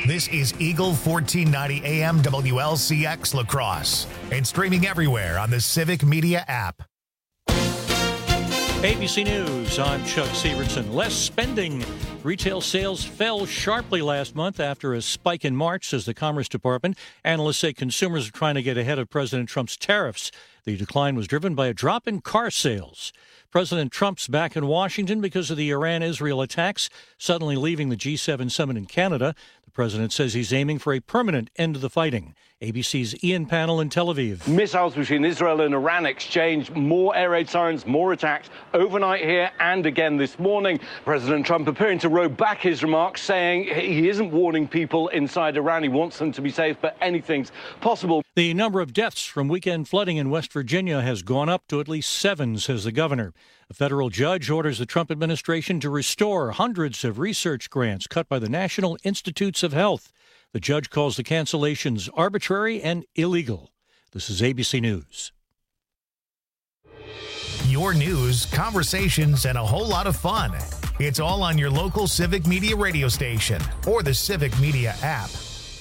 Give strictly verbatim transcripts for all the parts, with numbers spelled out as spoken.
This is Eagle fourteen ninety A M W L C X La Crosse and streaming everywhere on the Civic Media app. A B C News, I'm Chuck Severson. Less spending. Retail sales fell sharply last month after a spike in March, says the Commerce Department. Analysts say consumers are trying to get ahead of President Trump's tariffs. The decline was driven by a drop in car sales. President Trump's back in Washington because of the Iran-Israel attacks, suddenly leaving the G seven summit in Canada. The president says he's aiming for a permanent end to the fighting. A B C's Ian Pannell in Tel Aviv. Missiles between Israel and Iran exchanged, more air raid sirens, more attacks overnight here and again this morning. President Trump appearing to row back his remarks, saying he isn't warning people inside Iran. He wants them to be safe, but anything's possible. The number of deaths from weekend flooding in West Virginia has gone up to at least seven, says the governor. A federal judge orders the Trump administration to restore hundreds of research grants cut by the National Institutes of Health. The judge calls the cancellations arbitrary and illegal. This is A B C News. Your news, conversations, and a whole lot of fun. It's all on your local Civic Media radio station or the Civic Media app.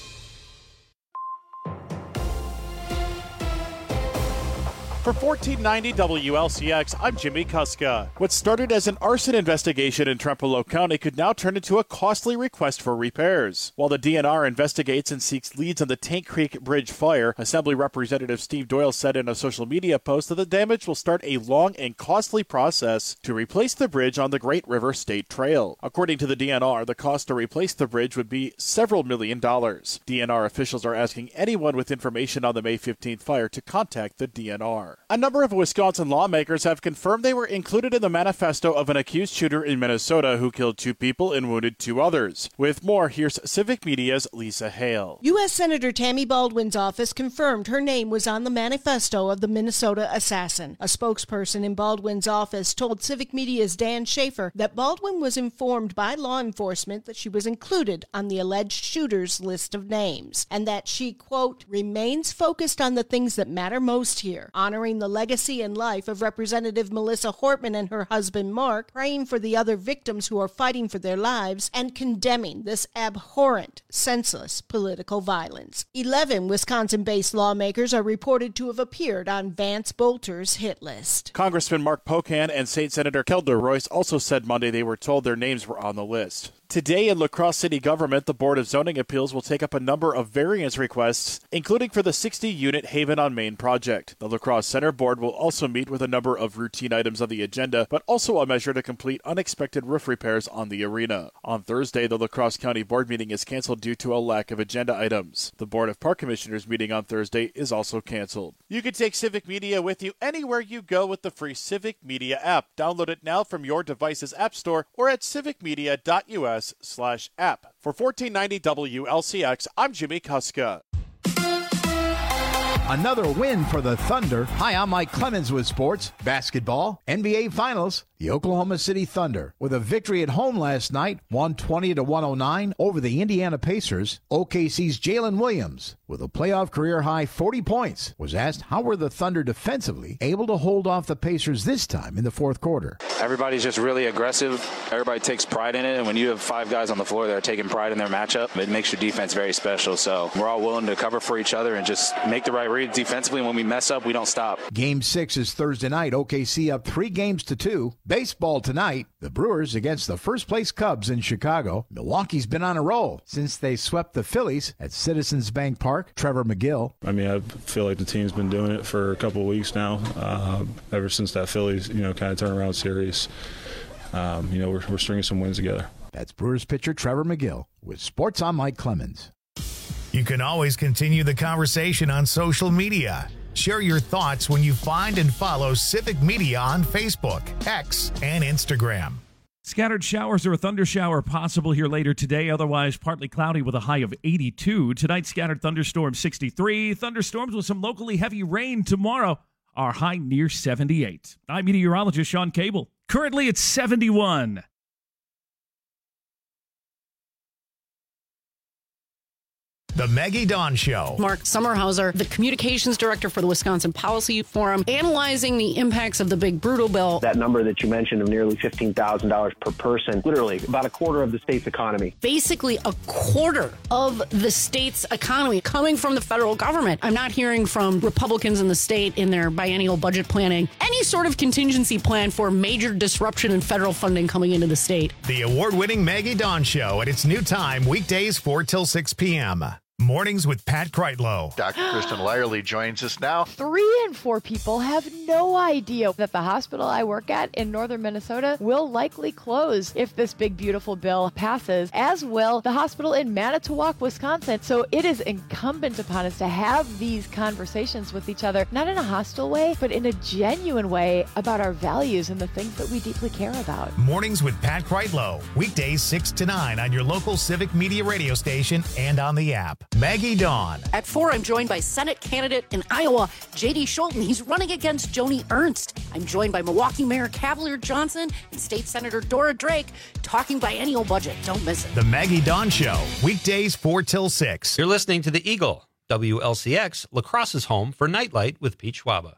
For fourteen ninety W L C X, I'm Jimmy Kuska. What started as an arson investigation in Trempealeau County could now turn into a costly request for repairs. While the D N R investigates and seeks leads on the Tank Creek Bridge fire, Assembly Representative Steve Doyle said in a social media post that the damage will start a long and costly process to replace the bridge on the Great River State Trail. According to the D N R, the cost to replace the bridge would be several million dollars. D N R officials are asking anyone with information on the May fifteenth fire to contact the D N R. A number of Wisconsin lawmakers have confirmed they were included in the manifesto of an accused shooter in Minnesota who killed two people and wounded two others. With more, here's Civic Media's Lisa Hale. U S Senator Tammy Baldwin's office confirmed her name was on the manifesto of the Minnesota assassin. A spokesperson in Baldwin's office told Civic Media's Dan Schaefer that Baldwin was informed by law enforcement that she was included on the alleged shooter's list of names, and that she, quote, remains focused on the things that matter most here, honoring the legacy and life of Representative Melissa Hortman and her husband Mark, praying for the other victims who are fighting for their lives, and condemning this abhorrent, senseless political violence. Eleven Wisconsin-based lawmakers are reported to have appeared on Vance Bolter's hit list. Congressman Mark Pocan and State Senator Kelda Royce also said Monday they were told their names were on the list. Today in La Crosse City Government, the Board of Zoning Appeals will take up a number of variance requests, including for the sixty-unit Haven on Main project. The La Crosse Center Board will also meet with a number of routine items on the agenda, but also a measure to complete unexpected roof repairs on the arena. On Thursday, the La Crosse County Board meeting is canceled due to a lack of agenda items. The Board of Park Commissioners meeting on Thursday is also canceled. You can take Civic Media with you anywhere you go with the free Civic Media app. Download it now from your device's app store or at civic media dot u s slash app. For fourteen ninety W L C X, I'm Jimmy Kuska. Another win for the Thunder. Hi, I'm Mike Clemens with sports. Basketball, N B A Finals. The Oklahoma City Thunder, with a victory at home last night, one twenty to one oh nine over the Indiana Pacers. O K C's Jalen Williams, with a playoff career-high forty points, was asked how were the Thunder defensively able to hold off the Pacers this time in the fourth quarter. Everybody's just really aggressive. Everybody takes pride in it, and when you have five guys on the floor that are taking pride in their matchup, it makes your defense very special. So we're all willing to cover for each other and just make the right reads defensively, and when we mess up, we don't stop. Game six is Thursday night. O K C up three games to two. Baseball tonight, the Brewers against the first-place Cubs in Chicago. Milwaukee's been on a roll since they swept the Phillies at Citizens Bank Park. Trevor McGill. I mean, I feel like the team's been doing it for a couple of weeks now, uh, ever since that Phillies, you know, kind of turnaround series. Um, you know, we're, we're stringing some wins together. That's Brewers pitcher Trevor McGill with Sports on Mike Clemens. You can always continue the conversation on social media. Share your thoughts when you find and follow Civic Media on Facebook, X, and Instagram. Scattered showers or a thunder shower possible here later today. Otherwise, partly cloudy with a high of eighty-two. Tonight, scattered thunderstorms sixty-three. Thunderstorms with some locally heavy rain tomorrow. Our high near seventy-eight. I'm meteorologist Sean Cable. Currently, it's seventy-one. The Maggie Dawn Show. Mark Sommerhauser, the communications director for the Wisconsin Policy Forum, analyzing the impacts of the big brutal bill. That number that you mentioned of nearly fifteen thousand dollars per person, literally about a quarter of the state's economy. Basically a quarter of the state's economy coming from the federal government. I'm not hearing from Republicans in the state in their biennial budget planning any sort of contingency plan for major disruption in federal funding coming into the state. The award-winning Maggie Dawn Show at its new time, weekdays four till six p.m. Mornings with Pat Kreitlow. Doctor Kristen Lyerly joins us now. Three in four people have no idea that the hospital I work at in northern Minnesota will likely close if this big, beautiful bill passes, as will the hospital in Manitowoc, Wisconsin. So it is incumbent upon us to have these conversations with each other, not in a hostile way, but in a genuine way about our values and the things that we deeply care about. Mornings with Pat Kreitlow. Weekdays six to nine on your local Civic Media radio station and on the app. Maggie Dawn. At four, I'm joined by Senate candidate in Iowa, J D Scholten. He's running against Joni Ernst. I'm joined by Milwaukee Mayor Cavalier Johnson and State Senator Dora Drake, talking biennial budget. Don't miss it. The Maggie Dawn Show. Weekdays four till six. You're listening to The Eagle, W L C X, La Crosse's home for Nightlight with Pete Schwaba.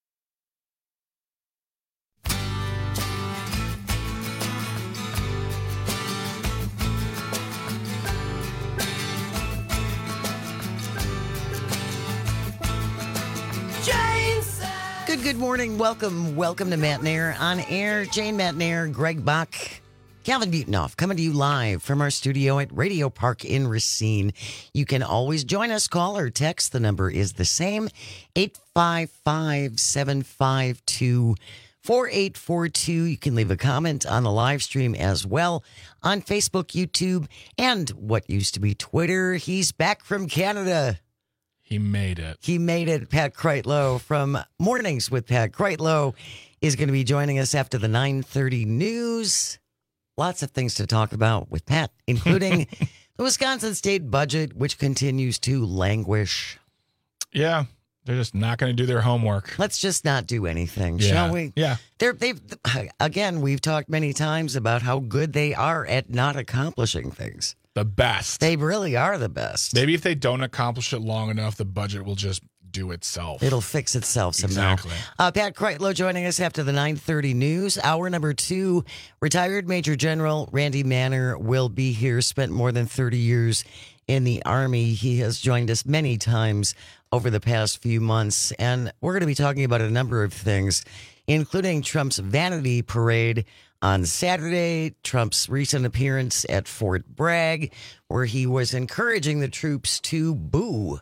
Good, good morning. Welcome, welcome to Matt Nair on air. Jane Matt Nair, Greg Bach, Calvin Butenoff, coming to you live from our studio at Radio Park in Racine. You can always join us, call or text. The number is the same, eight five five, seven five two, four eight four two. You can leave a comment on the live stream as well on Facebook, YouTube, and what used to be Twitter. He's back from Canada. He made it. He made it. Pat Kreitlow from Mornings with Pat Kreitlow is going to be joining us after the nine thirty news. Lots of things to talk about with Pat, including the Wisconsin state budget, which continues to languish. Yeah, they're just not going to do their homework. Let's just not do anything, yeah. shall we? Yeah. They're, they've again, we've talked many times about how good they are at not accomplishing things. The best. They really are the best. Maybe if they don't accomplish it long enough, the budget will just do itself. It'll fix itself somehow. Exactly. Uh, Pat Kreitlow joining us after the nine thirty news. Hour number two, retired Major General Randy Manner will be here, spent more than thirty years in the Army. He has joined us many times over the past few months, and we're going to be talking about a number of things, including Trump's vanity parade on Saturday, Trump's recent appearance at Fort Bragg, where he was encouraging the troops to boo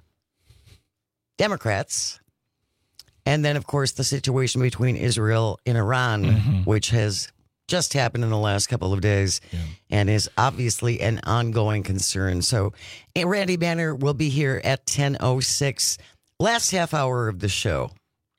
Democrats. And then, of course, the situation between Israel and Iran, mm-hmm. which has just happened in the last couple of days yeah. and is obviously an ongoing concern. So Randy Manner will be here at ten oh six. Last half hour of the show.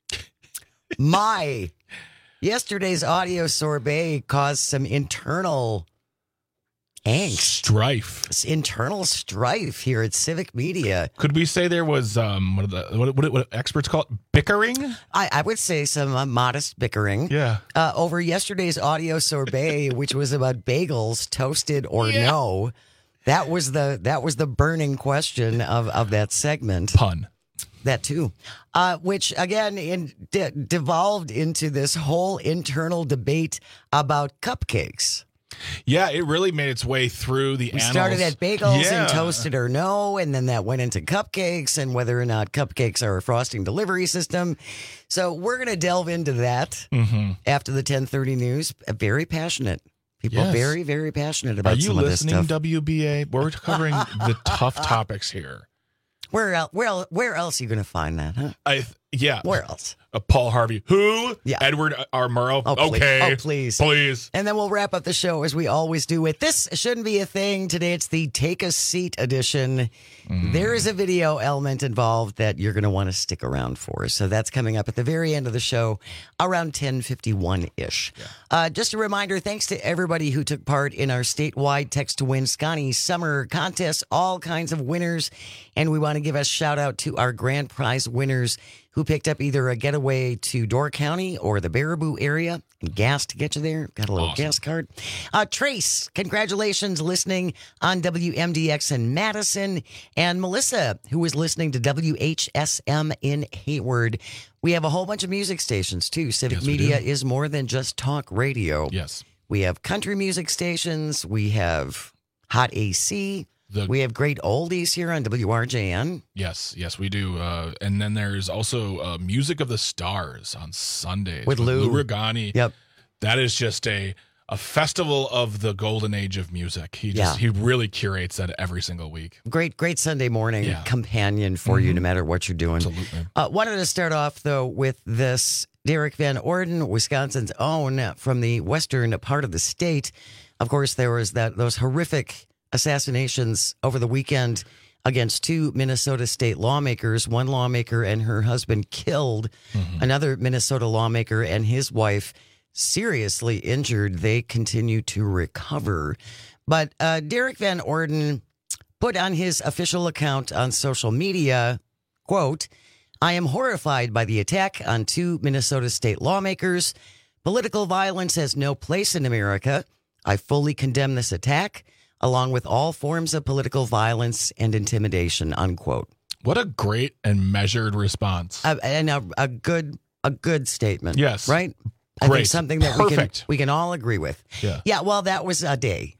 My... Yesterday's audio sorbet caused some internal angst. Strife. Internal strife here at Civic Media. Could we say there was, um, what, are the, what, what, what experts call it, bickering? I, I would say some uh, modest bickering. Yeah. Uh, over yesterday's audio sorbet, which was about bagels, toasted or yeah. no. That was the that was the burning question of, of that segment. Pun. That too, uh, which again in, de- devolved into this whole internal debate about cupcakes. Yeah, it really made its way through the We annals. started at bagels yeah. and toasted or no, and then that went into cupcakes and whether or not cupcakes are a frosting delivery system. So we're going to delve into that mm-hmm. after the ten thirty news. Very passionate. People yes. very, very passionate about Are some of this listening, stuff. W B A? We're covering the tough topics here. Where else, where, where else are you going to find that, huh? I Yeah. Where else? Uh, Paul Harvey. Who? Yeah. Edward R. Murrow. Oh, please. Okay. Oh, please. Please. And then we'll wrap up the show as we always do with This Shouldn't Be a Thing. Today it's the Take a Seat edition. Mm. There is a video element involved that you're going to want to stick around for. So that's coming up at the very end of the show around ten fifty-one-ish. Yeah. Uh, just a reminder, thanks to everybody who took part in our statewide Text to Win Scotty Summer Contest. All kinds of winners. And we want to give a shout out to our grand prize winners who picked up either a getaway way to Door County or the Baraboo area, and gas to get you there. Got a little Awesome. gas card. Uh, Trace, congratulations listening on W M D X in Madison. And Melissa, who is listening to W H S M in Hayward. We have a whole bunch of music stations, too. Civic Yes, we Media do. is more than just talk radio. Yes. We have country music stations. We have Hot A C. The- we have great oldies here on W R J N. Yes, yes, we do. Uh, and then there's also uh, Music of the Stars on Sundays With Lou. Regani. Yep. That is just a a festival of the golden age of music. He just Yeah. he really curates that every single week. Great, great Sunday morning Yeah. companion for you, no matter what you're doing. Absolutely. Uh, wanted to start off, though, with this. Derek Van Orden, Wisconsin's own, from the western part of the state. Of course, there was that those horrific assassinations over the weekend against two Minnesota state lawmakers. One lawmaker and her husband killed, Mm-hmm. another Minnesota lawmaker and his wife seriously injured. They continue to recover. But uh, Derek Van Orden put on his official account on social media, quote, I am horrified by the attack on two Minnesota state lawmakers. Political violence has no place in America. I fully condemn this attack, along with all forms of political violence and intimidation, unquote. What a great and measured response. Uh, and a, a good a good statement. Yes. Right? I think Great. something that we can, Perfect. we can all agree with. Yeah. Yeah, well, that was a day.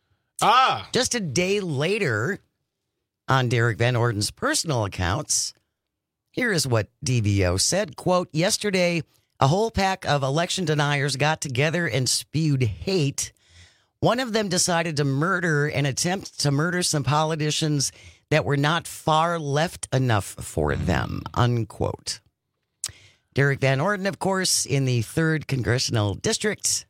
Ah, Just a day later, on Derek Van Orden's personal accounts, here is what D V O said, quote, yesterday, a whole pack of election deniers got together and spewed hate. One of them decided to murder and attempt to murder some politicians that were not far left enough for them, unquote. Derek Van Orden, of course, in the third Congressional District.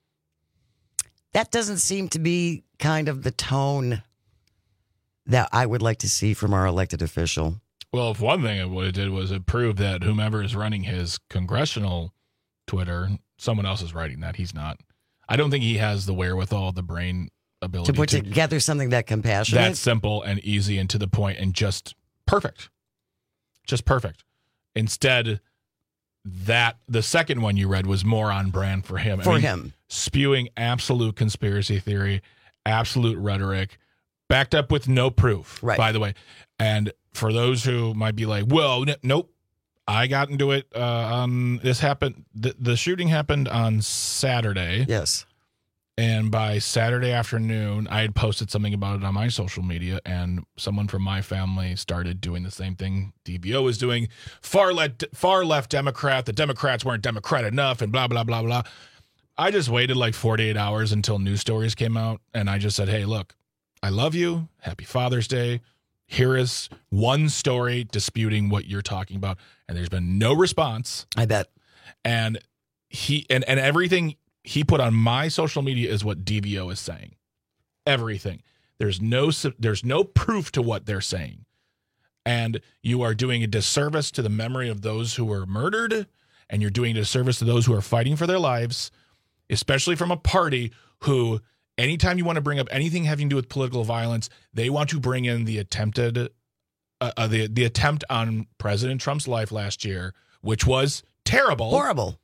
That doesn't seem to be kind of the tone that I would like to see from our elected official. well, if one thing it what it did was it proved that whomever is running his congressional Twitter, someone else is writing that. He's not. I don't think he has the wherewithal, the brain ability To put to, together something that compassionate. that simple and easy and to the point and just perfect. Just perfect. Instead, that the second one you read was more on brand for him. For him. Spewing absolute conspiracy theory, absolute rhetoric, backed up with no proof, Right. by the way. And for those who might be like, well, n- nope, I got into it uh, on this happened. The, the shooting happened on Saturday. Yes. And by Saturday afternoon, I had posted something about it on my social media, and someone from my family started doing the same thing D B O was doing. Far left, far left Democrat. The Democrats weren't Democrat enough, and blah, blah, blah, blah. I just waited like forty-eight hours until news stories came out, and I just said, hey, look, I love you. Happy Father's Day. Here is one story disputing what you're talking about, and there's been no response. I bet. And he and, and everything he put on my social media is what D V O is saying. Everything. There's no there's no proof to what they're saying. And you are doing a disservice to the memory of those who were murdered, and you're doing a disservice to those who are fighting for their lives, especially from a party who, anytime you want to bring up anything having to do with political violence, they want to bring in the attempted uh, uh, the the attempt on President Trump's life last year, which was terrible. Horrible.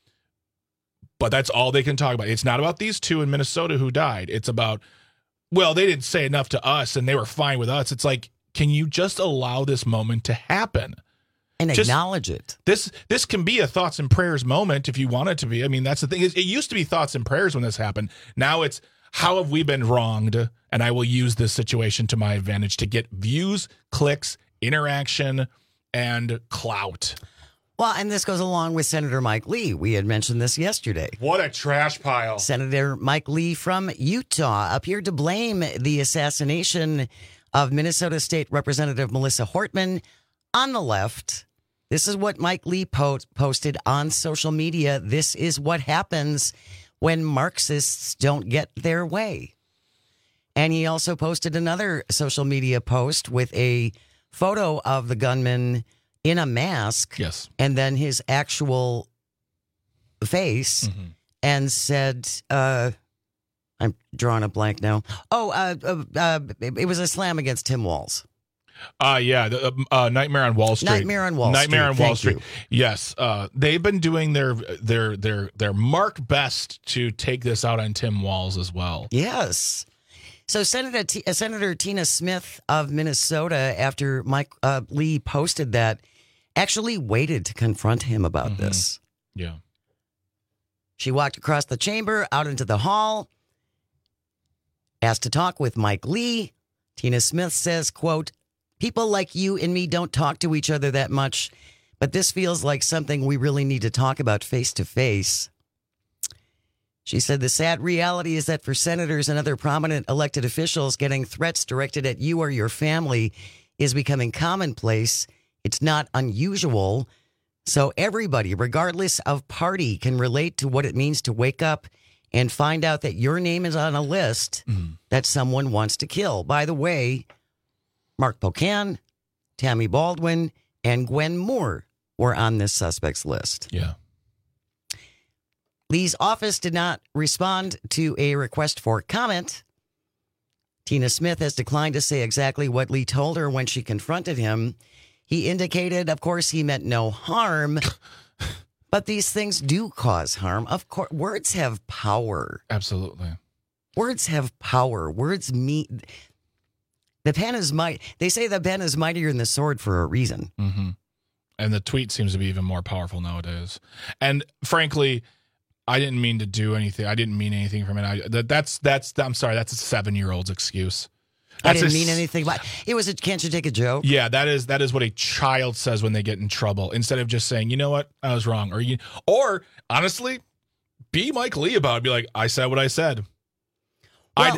But that's all they can talk about. It's not about these two in Minnesota who died. It's about, well, they didn't say enough to us and they were fine with us. It's like, can you just allow this moment to happen? And Just- acknowledge it. This this can be a thoughts and prayers moment if you want it to be. I mean, that's the thing. It used to be thoughts and prayers when this happened. Now it's, how have we been wronged? And I will use this situation to my advantage to get views, clicks, interaction, and clout. Well, and this goes along with Senator Mike Lee. We had mentioned this yesterday. What a trash pile. Senator Mike Lee from Utah appeared to blame the assassination of Minnesota State Representative Melissa Hortman on the left. This is what Mike Lee po- posted on social media. This is what happens when Marxists don't get their way. And he also posted another social media post with a photo of the gunman in a mask. Yes. And then his actual face, Mm-hmm. and said, uh, I'm drawing a blank now. Oh, uh, uh, uh, it, it was a slam against Tim Walz. Uh, yeah, the, uh, Nightmare on Wall Street. Nightmare on Wall Nightmare Street. on Wall Thank Street. Yes, uh, they've been doing their their their their mark best to take this out on Tim Walz as well. Yes. So Senator T- uh, Senator Tina Smith of Minnesota, after Mike uh, Lee posted that, actually waited to confront him about Mm-hmm. this. Yeah. She walked across the chamber, out into the hall, asked to talk with Mike Lee. Tina Smith says, quote, "People like you and me don't talk to each other that much, but this feels like something we really need to talk about face to face." She said the sad reality is that for senators and other prominent elected officials, getting threats directed at you or your family is becoming commonplace. It's not unusual. So everybody, regardless of party, can relate to what it means to wake up and find out that your name is on a list mm-hmm. that someone wants to kill. By the way, Mark Pocan, Tammy Baldwin, and Gwen Moore were on this suspects list. Yeah. Lee's office did not respond to a request for comment. Tina Smith has declined to say exactly what Lee told her when she confronted him. He indicated, of course, he meant no harm, but these things do cause harm. Of course, words have power. Absolutely. Words have power. Words mean... The pen is might. They say the pen is mightier than the sword for a reason. Mm-hmm. And the tweet seems to be even more powerful nowadays. And frankly, I didn't mean to do anything. I didn't mean anything from it. I, that, that's that's. I'm sorry. That's a seven-year-old's excuse. That's I didn't a, mean anything. But it was a. Can't you take a joke? Yeah, that is that is what a child says when they get in trouble. Instead of just saying, you know what, I was wrong, or you, or honestly, be Mike Lee about it. Be like, I said what I said. Well,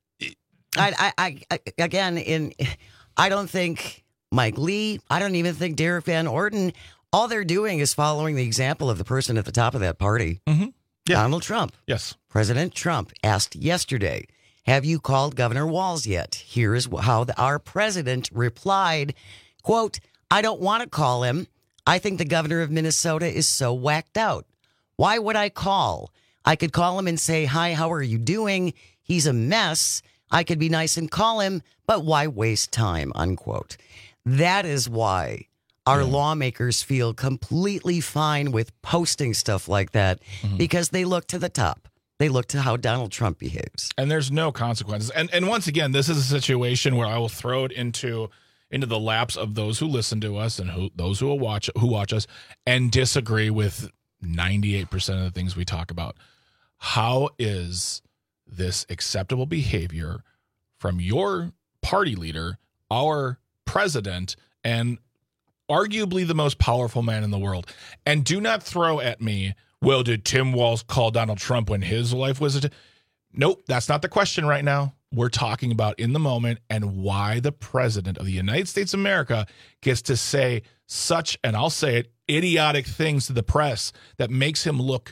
I, I, I, again, in, I don't think Mike Lee, I don't even think Derek Van Orden, all they're doing is following the example of the person at the top of that party, mm-hmm. yeah. Donald Trump. Yes. President Trump asked yesterday, have you called Governor Walz yet? Here's how the, our president replied, quote, I don't want to call him. I think the governor of Minnesota is so whacked out. Why would I call? I could call him and say, hi, how are you doing? He's a mess. I could be nice and call him, but why waste time, unquote. That is why our yeah. lawmakers feel completely fine with posting stuff like that mm-hmm. because they look to the top. They look to how Donald Trump behaves. And there's no consequences. And and once again, this is a situation where I will throw it into into the laps of those who listen to us and who those who will watch who watch us and disagree with ninety-eight percent of the things we talk about. How is this acceptable behavior from your party leader, our president, and arguably the most powerful man in the world? And do not throw at me, well, did Tim Walz call Donald Trump when his life was... A t-? Nope, that's not the question right now. We're talking about in the moment and why the president of the United States of America gets to say such, and I'll say it, idiotic things to the press that makes him look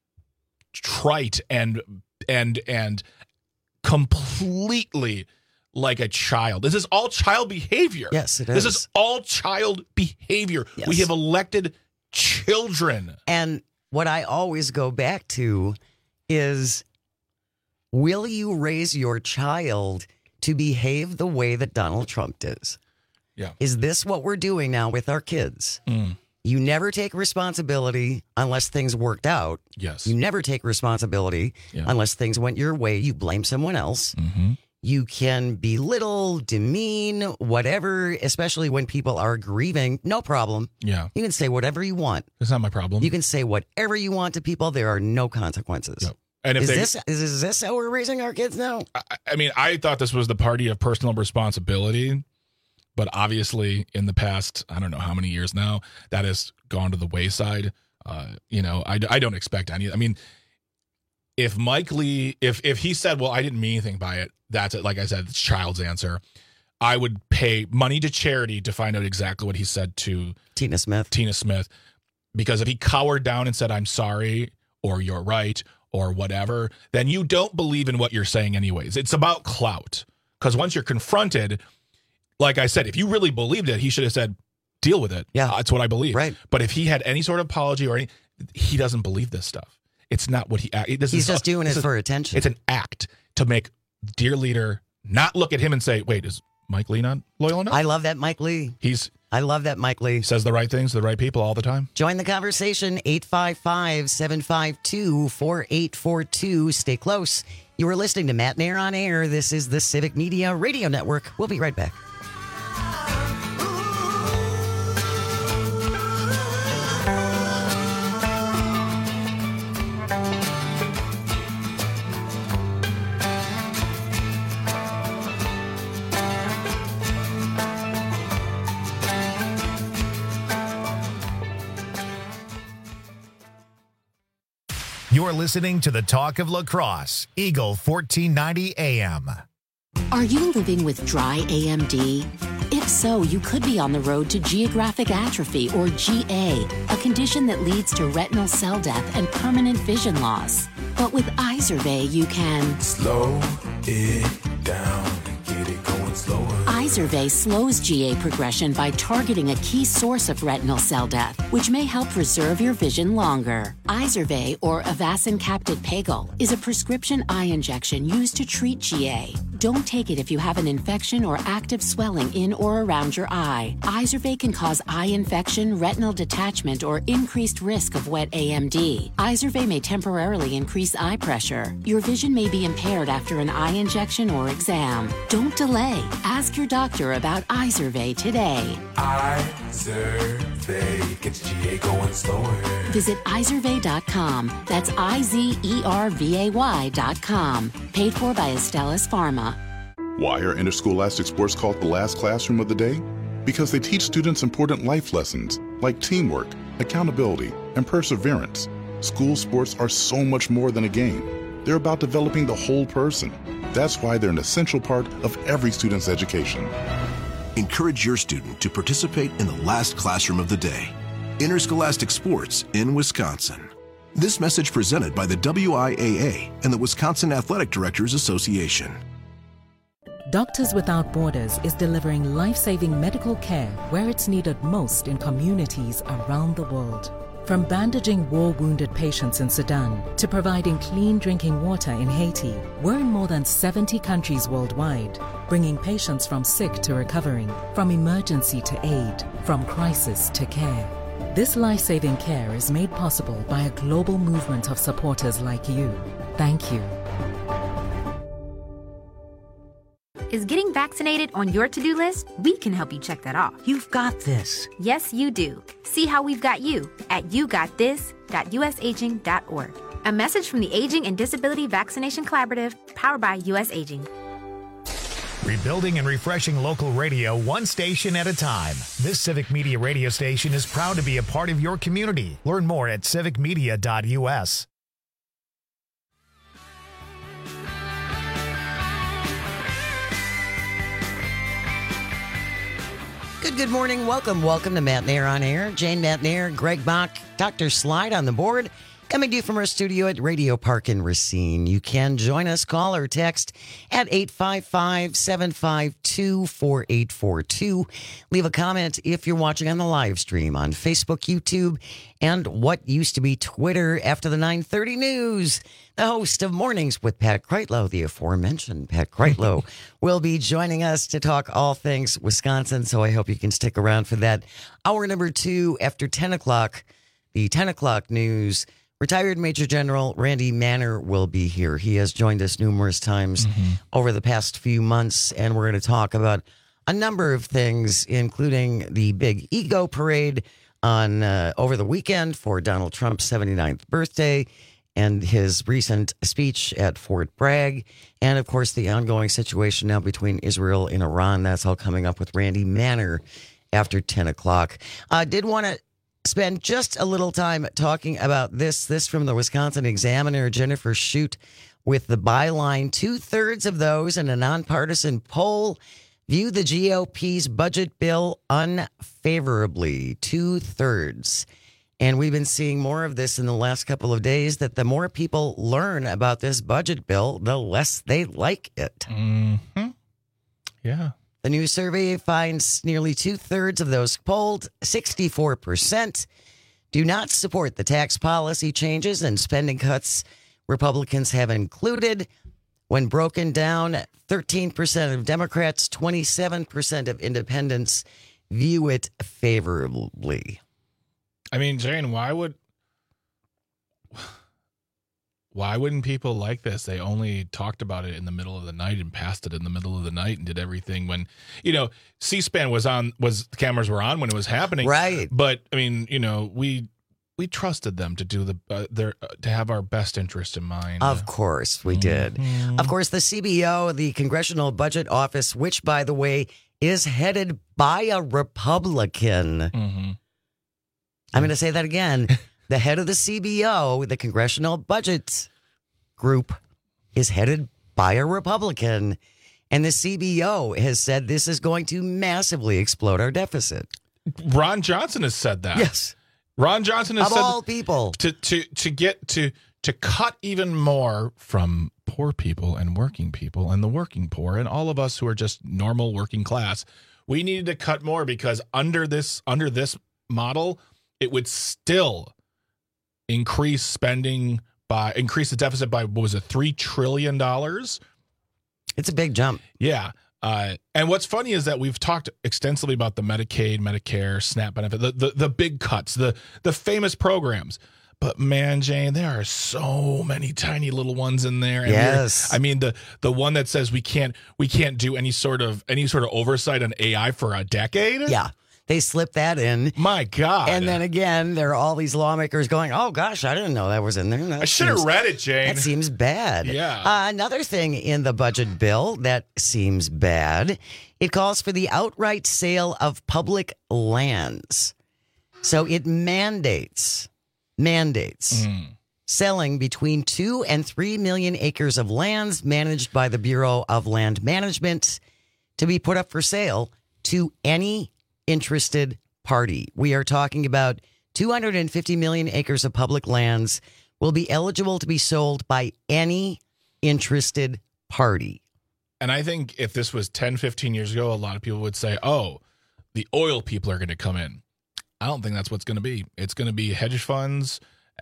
trite and and and completely like a child. This is all child behavior. Yes, it this is. This is all child behavior. Yes. We have elected children. And what I always go back to is, will you raise your child to behave the way that Donald Trump does? Yeah. Is this what we're doing now with our kids? Mm. You never take responsibility unless things worked out. Yes. You never take responsibility yeah. unless things went your way. You blame someone else. Mm-hmm. You can belittle, demean, whatever, especially when people are grieving. No problem. Yeah. You can say whatever you want. It's not my problem. You can say whatever you want to people. There are no consequences. Yep. And if is, they, this, is, is this how we're raising our kids now? I, I mean, I thought this was the party of personal responsibility. But obviously, in the past, I don't know how many years now, that has gone to the wayside. Uh, you know, I, I don't expect any. I mean, if Mike Lee, if if he said, well, I didn't mean anything by it, that's it. Like I said, it's child's answer. I would pay money to charity to find out exactly what he said to Tina Smith. Tina Smith. Because if he cowered down and said, I'm sorry, or you're right, or whatever, then you don't believe in what you're saying anyways. It's about clout. Because once you're confronted... Like I said, if you really believed it, he should have said, deal with it. Yeah. That's what I believe. Right. But if he had any sort of apology or any, he doesn't believe this stuff. It's not what he, this he's is, just doing it is, for attention. It's an act to make dear leader not look at him and say, wait, is Mike Lee not loyal enough? I love that Mike Lee. He's I love that Mike Lee. says the right things to the right people all the time. Join the conversation, eight five five, seven five two, four eight four two. Stay close. You are listening to Matt Nair on Air. This is the Civic Media Radio Network. We'll be right back. You're listening to the Talk of La Crosse, Eagle fourteen ninety A M. Are you living with dry A M D? If so, you could be on the road to geographic atrophy, or G A, a condition that leads to retinal cell death and permanent vision loss. But with Izervay, you can slow it down and get it going slower. Izervay slows G A progression by targeting a key source of retinal cell death, which may help preserve your vision longer. Izervay, or Avastin Captid Pagel, is a prescription eye injection used to treat G A. Don't take it if you have an infection or active swelling in or around your eye. Izervay can cause eye infection, retinal detachment, or increased risk of wet A M D. Izervay may temporarily increase eye pressure. Your vision may be impaired after an eye injection or exam. Don't delay. Ask your doctor about Izervay today. Izervay gets G A going slower. Visit Izervay dot com. That's I Z E R V A Y dot com. Paid for by Astellas Pharma. Why are interscholastic sports called the last classroom of the day? Because they teach students important life lessons like teamwork, accountability, and perseverance. School sports are so much more than a game. They're about developing the whole person. That's why they're an essential part of every student's education. Encourage your student to participate in the last classroom of the day. Interscholastic sports in Wisconsin. This message presented by the W I A A and the Wisconsin Athletic Directors Association. Doctors Without Borders is delivering life-saving medical care where it's needed most in communities around the world. From bandaging war-wounded patients in Sudan to providing clean drinking water in Haiti, we're in more than seventy countries worldwide, bringing patients from sick to recovering, from emergency to aid, from crisis to care. This life-saving care is made possible by a global movement of supporters like you. Thank you. Is getting vaccinated on your to-do list? We can help you check that off. You've got this. Yes, you do. See how we've got you at you got this dot u s aging dot org. A message from the Aging and Disability Vaccination Collaborative, powered by U S Aging. Rebuilding and refreshing local radio one station at a time. This Civic Media radio station is proud to be a part of your community. Learn more at civic media dot u s. Good, good morning. Welcome, welcome to Matt Nair on Air. Jane Matt Nair, Greg Bach, Doctor Slide on the board. Coming to you from our studio at Radio Park in Racine. You can join us, call or text at eight five five, seven five two, four eight four two. Leave a comment if you're watching on the live stream on Facebook, YouTube, and what used to be Twitter after the nine thirty news. The host of Mornings with Pat Kreitlow, the aforementioned Pat Kreitlow, will be joining us to talk all things Wisconsin, so I hope you can stick around for that. Hour number two after ten o'clock, the ten o'clock news. Retired Major General Randy Manner will be here. He has joined us numerous times mm-hmm. over the past few months, and we're going to talk about a number of things, including the big ego parade on uh, over the weekend for Donald Trump's seventy-ninth birthday and his recent speech at Fort Bragg, and, of course, the ongoing situation now between Israel and Iran. That's all coming up with Randy Manner after ten o'clock. I uh, did want to spend just a little time talking about this. This from the Wisconsin Examiner, Jennifer Shute, with the byline, two-thirds of those in a nonpartisan poll view the G O P's budget bill unfavorably. Two-thirds. And we've been seeing more of this in the last couple of days, that the more people learn about this budget bill, the less they like it. Mm-hmm. Yeah. The new survey finds nearly two-thirds of those polled, sixty-four percent, do not support the tax policy changes and spending cuts Republicans have included. When broken down, thirteen percent of Democrats, twenty-seven percent of independents view it favorably. I mean, Jane, why would why wouldn't people like this? They only talked about it in the middle of the night and passed it in the middle of the night and did everything when, you know, C-SPAN was on, was the cameras were on when it was happening. Right. But I mean, you know, we we trusted them to do the uh, their uh, to have our best interest in mind. Of course we did. Mm-hmm. Of course, the C B O, the Congressional Budget Office, which, by the way, is headed by a Republican. Mm-hmm. I'm going to say that again. The head of the C B O, the Congressional Budget Group, is headed by a Republican. And the C B O has said this is going to massively explode our deficit. Ron Johnson has said that. Yes. Ron Johnson has of said all people to to to get to to cut even more from poor people and working people and the working poor and all of us who are just normal working class. We needed to cut more because under this under this model, it would still increase spending by increase the deficit by what was it, three trillion dollars? It's a big jump. Yeah. Uh, and what's funny is that we've talked extensively about the Medicaid, Medicare, SNAP benefit, the, the the big cuts, the the famous programs. But man, Jane, there are so many tiny little ones in there. And yes, I mean the the one that says we can't we can't do any sort of any sort of oversight on A I for a decade. Yeah. They slipped that in. My God. And then again, there are all these lawmakers going, oh, gosh, I didn't know that was in there. That I should have seems, read it, Jane. That seems bad. Yeah. Uh, another thing in the budget bill that seems bad, it calls for the outright sale of public lands. So it mandates, mandates mm. selling between two and three million acres of lands managed by the Bureau of Land Management to be put up for sale to any interested party. We are talking about two hundred fifty million acres of public lands will be eligible to be sold by any interested party. And I think if this was ten, fifteen years ago, a lot of people would say, oh, the oil people are going to come in. I don't think that's what's going to be. It's going to be hedge funds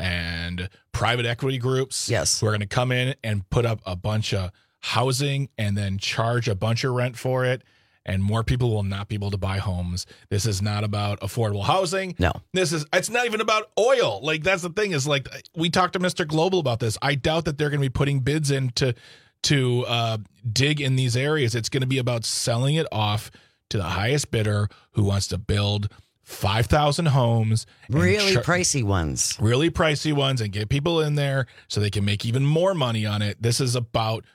and private equity groups yes. who are going to come in and put up a bunch of housing and then charge a bunch of rent for it. And more people will not be able to buy homes. This is not about affordable housing. No. This is, it's not even about oil. Like, that's the thing is, like, we talked to Mister Global about this. I doubt that they're going to be putting bids in to, to uh, dig in these areas. It's going to be about selling it off to the highest bidder who wants to build five thousand homes. Really char- pricey ones. Really pricey ones and get people in there so they can make even more money on it. This is about...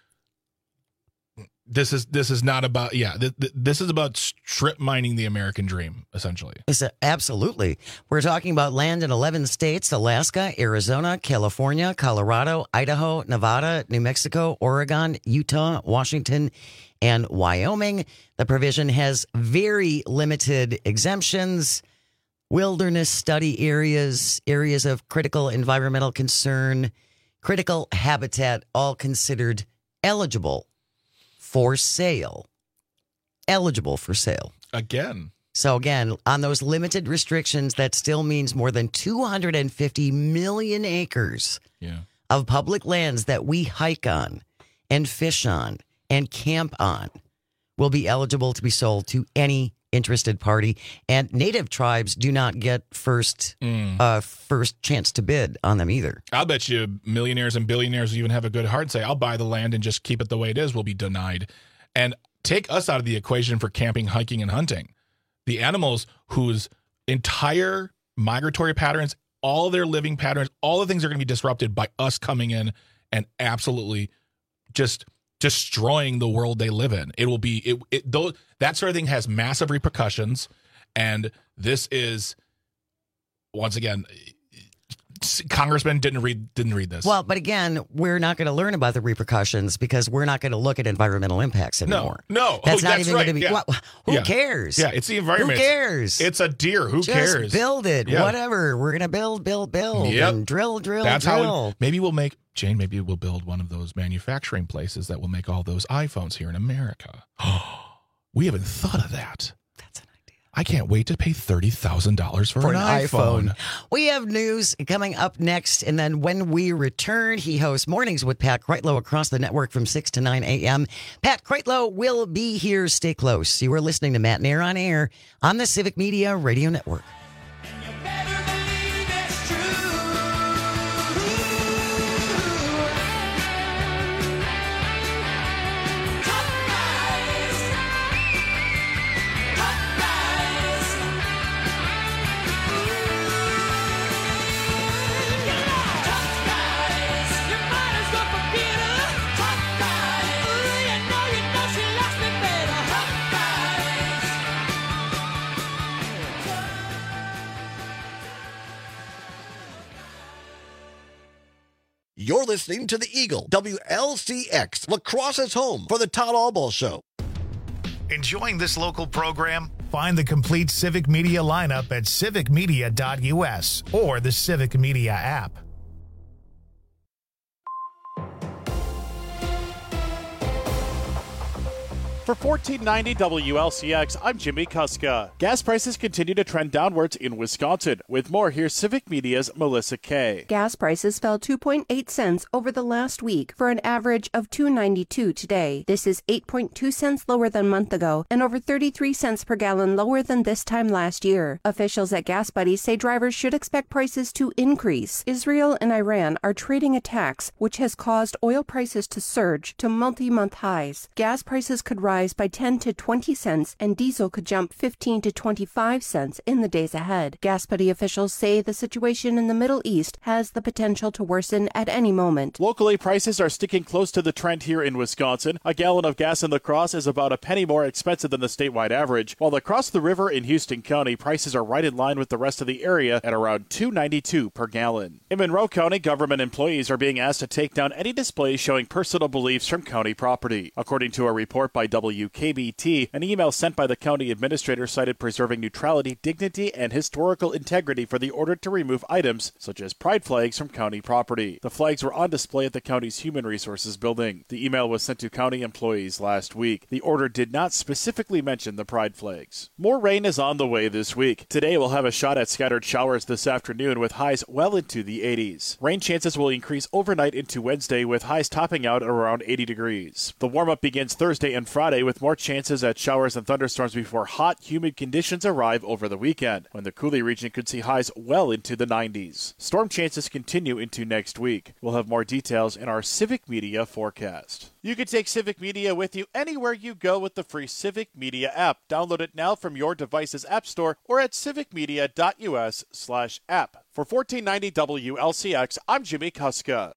This is this is not about yeah. Th- th- this is about strip mining the American dream, essentially. It's a, absolutely. We're talking about land in eleven states: Alaska, Arizona, California, Colorado, Idaho, Nevada, New Mexico, Oregon, Utah, Washington, and Wyoming. The provision has very limited exemptions: wilderness study areas, areas of critical environmental concern, critical habitat, all considered eligible for sale. Eligible for sale. Again. So again, on those limited restrictions, that still means more than two hundred fifty million acres yeah. of public lands that we hike on and fish on and camp on will be eligible to be sold to any interested party. And native tribes do not get first mm. uh, first chance to bid on them either. I'll bet you millionaires and billionaires who even have a good heart say, I'll buy the land and just keep it the way it is, will be denied. And take us out of the equation for camping, hiking, and hunting. The animals whose entire migratory patterns, all their living patterns, all the things are going to be disrupted by us coming in and absolutely just destroying the world they live in. It will be it, it those that sort of thing has massive repercussions, and this is once again, congressmen didn't read didn't read this. Well, but again, we're not going to learn about the repercussions because we're not going to look at environmental impacts anymore. No, no, that's oh, not that's even right. going to be. Yeah. Well, who yeah. cares? Yeah, it's the environment. Who cares? It's a deer. Who Just cares? Build it. Yeah. Whatever. We're going to build, build, build, yep. and drill, drill, That's drill. how. It, maybe we'll make Jane. Maybe we'll build one of those manufacturing places that will make all those iPhones here in America. We haven't thought of that. That's an idea. I can't wait to pay thirty thousand dollars for, for an, an iPhone. iPhone. We have news coming up next, and then when we return, he hosts Mornings with Pat Kreitlow across the network from six to nine a.m. Pat Kreitlow will be here. Stay close. You are listening to Matt Nair on Air on the Civic Media Radio Network. You're listening to the Eagle, W L C X, La Crosse's home for the Todd Albaugh Show. Enjoying this local program? Find the complete Civic Media lineup at civic media dot u s or the Civic Media app. For fourteen ninety W L C X, I'm Jimmy Kuska. Gas prices continue to trend downwards in Wisconsin. With more, here's Civic Media's Melissa Kay. Gas prices fell two point eight cents over the last week for an average of two ninety-two today. This is eight point two cents lower than a month ago and over thirty-three cents per gallon lower than this time last year. Officials at Gas Buddies say drivers should expect prices to increase. Israel and Iran are trading attacks, which has caused oil prices to surge to multi-month highs. Gas prices could rise by ten to twenty cents and diesel could jump fifteen to twenty-five cents in the days ahead. Gas Buddy officials say the situation in the Middle East has the potential to worsen at any moment. Locally, prices are sticking close to the trend here in Wisconsin. A gallon of gas in La Crosse is about a penny more expensive than the statewide average, while across the river in Houston County, prices are right in line with the rest of the area at around two ninety-two per gallon. In Monroe County, government employees are being asked to take down any displays showing personal beliefs from county property. According to a report by W K B T, an email sent by the county administrator cited preserving neutrality, dignity, and historical integrity for the order to remove items such as pride flags from county property. The flags were on display at the county's Human Resources building. The email was sent to county employees last week. The order did not specifically mention the pride flags. More rain is on the way this week. Today we'll have a shot at scattered showers this afternoon with highs well into the eighties. Rain chances will increase overnight into Wednesday with highs topping out at around eighty degrees. The warm-up begins Thursday and Friday with more chances at showers and thunderstorms before hot, humid conditions arrive over the weekend, when the Coulee region could see highs well into the nineties. Storm chances continue into next week. We'll have more details in our Civic Media forecast. You can take Civic Media with you anywhere you go with the free Civic Media app. Download it now from your device's app store or at civic media dot u s slash app. For fourteen ninety W L C X, I'm Jimmy Kuska.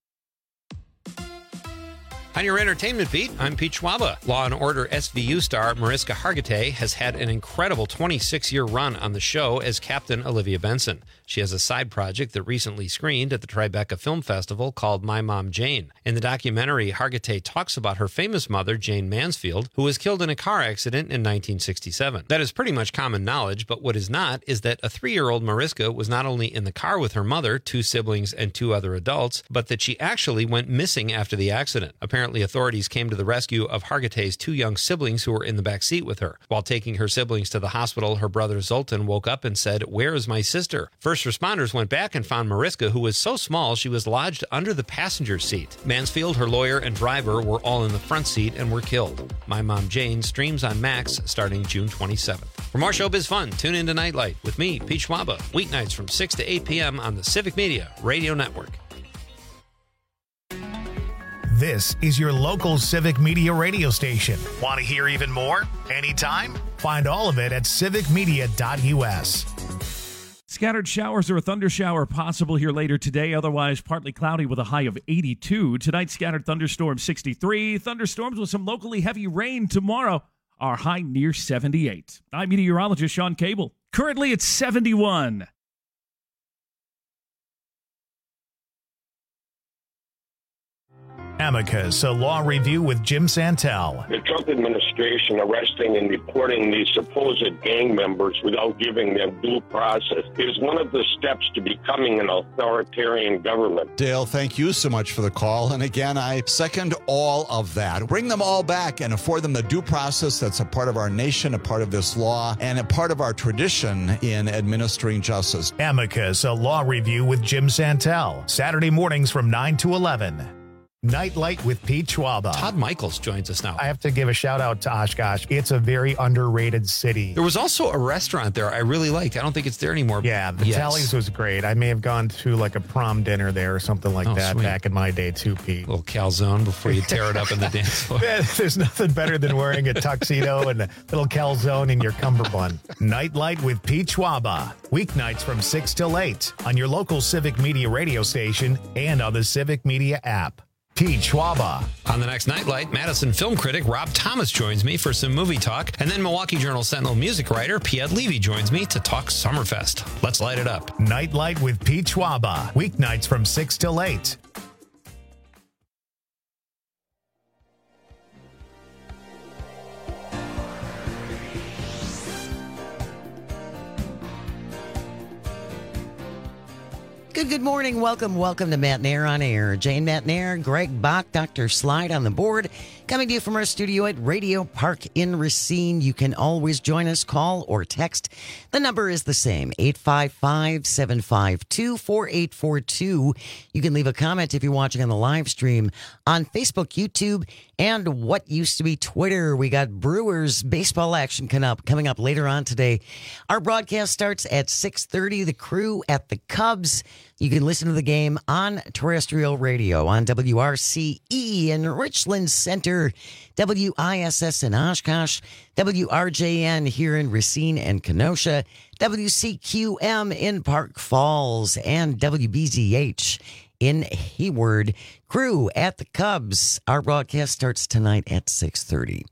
On your entertainment beat, I'm Pete Schwaba. Law and Order S V U star Mariska Hargitay has had an incredible twenty-six-year run on the show as Captain Olivia Benson. She has a side project that recently screened at the Tribeca Film Festival called My Mom Jane. In the documentary, Hargitay talks about her famous mother, Jane Mansfield, who was killed in a car accident in nineteen sixty-seven. That is pretty much common knowledge, but what is not is that a three-year-old Mariska was not only in the car with her mother, two siblings, and two other adults, but that she actually went missing after the accident. Apparently, authorities came to the rescue of Hargitay's two young siblings who were in the back seat with her. While taking her siblings to the hospital, her brother Zoltan woke up and said, "Where is my sister?" First responders went back and found Mariska, who was so small she was lodged under the passenger seat. Mansfield, her lawyer, and driver were all in the front seat and were killed. My Mom Jane streams on Max starting June twenty-seventh. For more showbiz fun, tune in to Nightlight with me, Pete Schwaba, weeknights from six to eight p.m. on the Civic Media Radio Network. This is your local Civic Media radio station. Want to hear even more? Anytime? Find all of it at civic media dot u s. Scattered showers or a thunder shower possible here later today. Otherwise, partly cloudy with a high of eighty-two. Tonight, scattered thunderstorms sixty-three. Thunderstorms with some locally heavy rain tomorrow. Our high near seventy-eight. I'm meteorologist Sean Cable. Currently, it's seventy-one. Amicus, a law review with Jim Santel. The Trump administration arresting and deporting these supposed gang members without giving them due process is one of the steps to becoming an authoritarian government. Dale, thank you so much for the call. And again, I second all of that. Bring them all back and afford them the due process that's a part of our nation, a part of this law, and a part of our tradition in administering justice. Amicus, a law review with Jim Santel. Saturday mornings from nine to eleven. Nightlight with Pete Schwaba. Todd Michaels joins us now. I have to give a shout out to Oshkosh. It's a very underrated city. There was also a restaurant there I really liked. I don't think it's there anymore. Yeah, the yes. Tallies was great. I may have gone to like a prom dinner there or something like oh, that sweet. back in my day too, Pete. A little calzone before you tear it up in the dance floor. There's nothing better than wearing a tuxedo and a little calzone in your cummerbund. Nightlight with Pete Schwaba. Weeknights from six till eight on your local Civic Media radio station and on the Civic Media app. Pete Schwaba. On the next Nightlight, Madison film critic Rob Thomas joins me for some movie talk, and then Milwaukee Journal Sentinel music writer Piet Levy joins me to talk Summerfest. Let's light it up. Nightlight with Pete Schwaba. Weeknights from six till eight. Good, good morning. Welcome, welcome to Matt Nair on Air. Jane Matt Nair, Greg Bach, Doctor Slide on the board. Coming to you from our studio at Radio Park in Racine. You can always join us, call or text. The number is the same, eight five five, seven five two, four eight four two. You can leave a comment if you're watching on the live stream on Facebook, YouTube, and what used to be Twitter. We got Brewers baseball action coming up, coming up later on today. Our broadcast starts at six thirty. The Crew at the Cubs. You can listen to the game on terrestrial radio on W R C E in Richland Center, W I S S in Oshkosh, W R J N here in Racine and Kenosha, W C Q M in Park Falls, and W B Z H in Hayward. Crew at the Cubs. Our broadcast starts tonight at six thirty.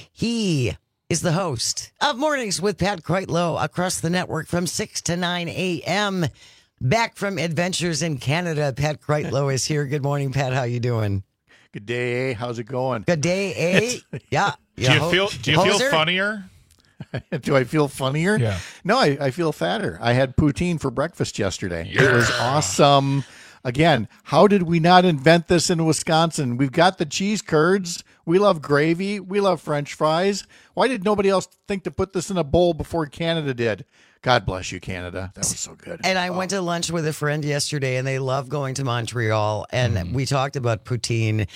He is the host of Mornings with Pat Kreitlow across the network from six to nine a.m. Back from adventures in Canada, Pat Kreitlow is here. Good morning, Pat. How you doing? Good day, eh? How's it going? Good day, eh? Yeah. Do you ho- feel Do you hoser? feel funnier? Do I feel funnier? Yeah. No, I, I feel fatter. I had poutine for breakfast yesterday. Yeah. It was awesome. Again, how did we not invent this in Wisconsin? We've got the cheese curds. We love gravy. We love French fries. Why did nobody else think to put this in a bowl before Canada did? God bless you, Canada. That was so good. And I went to lunch with a friend yesterday, and they love going to Montreal, and Mm. we talked about poutine.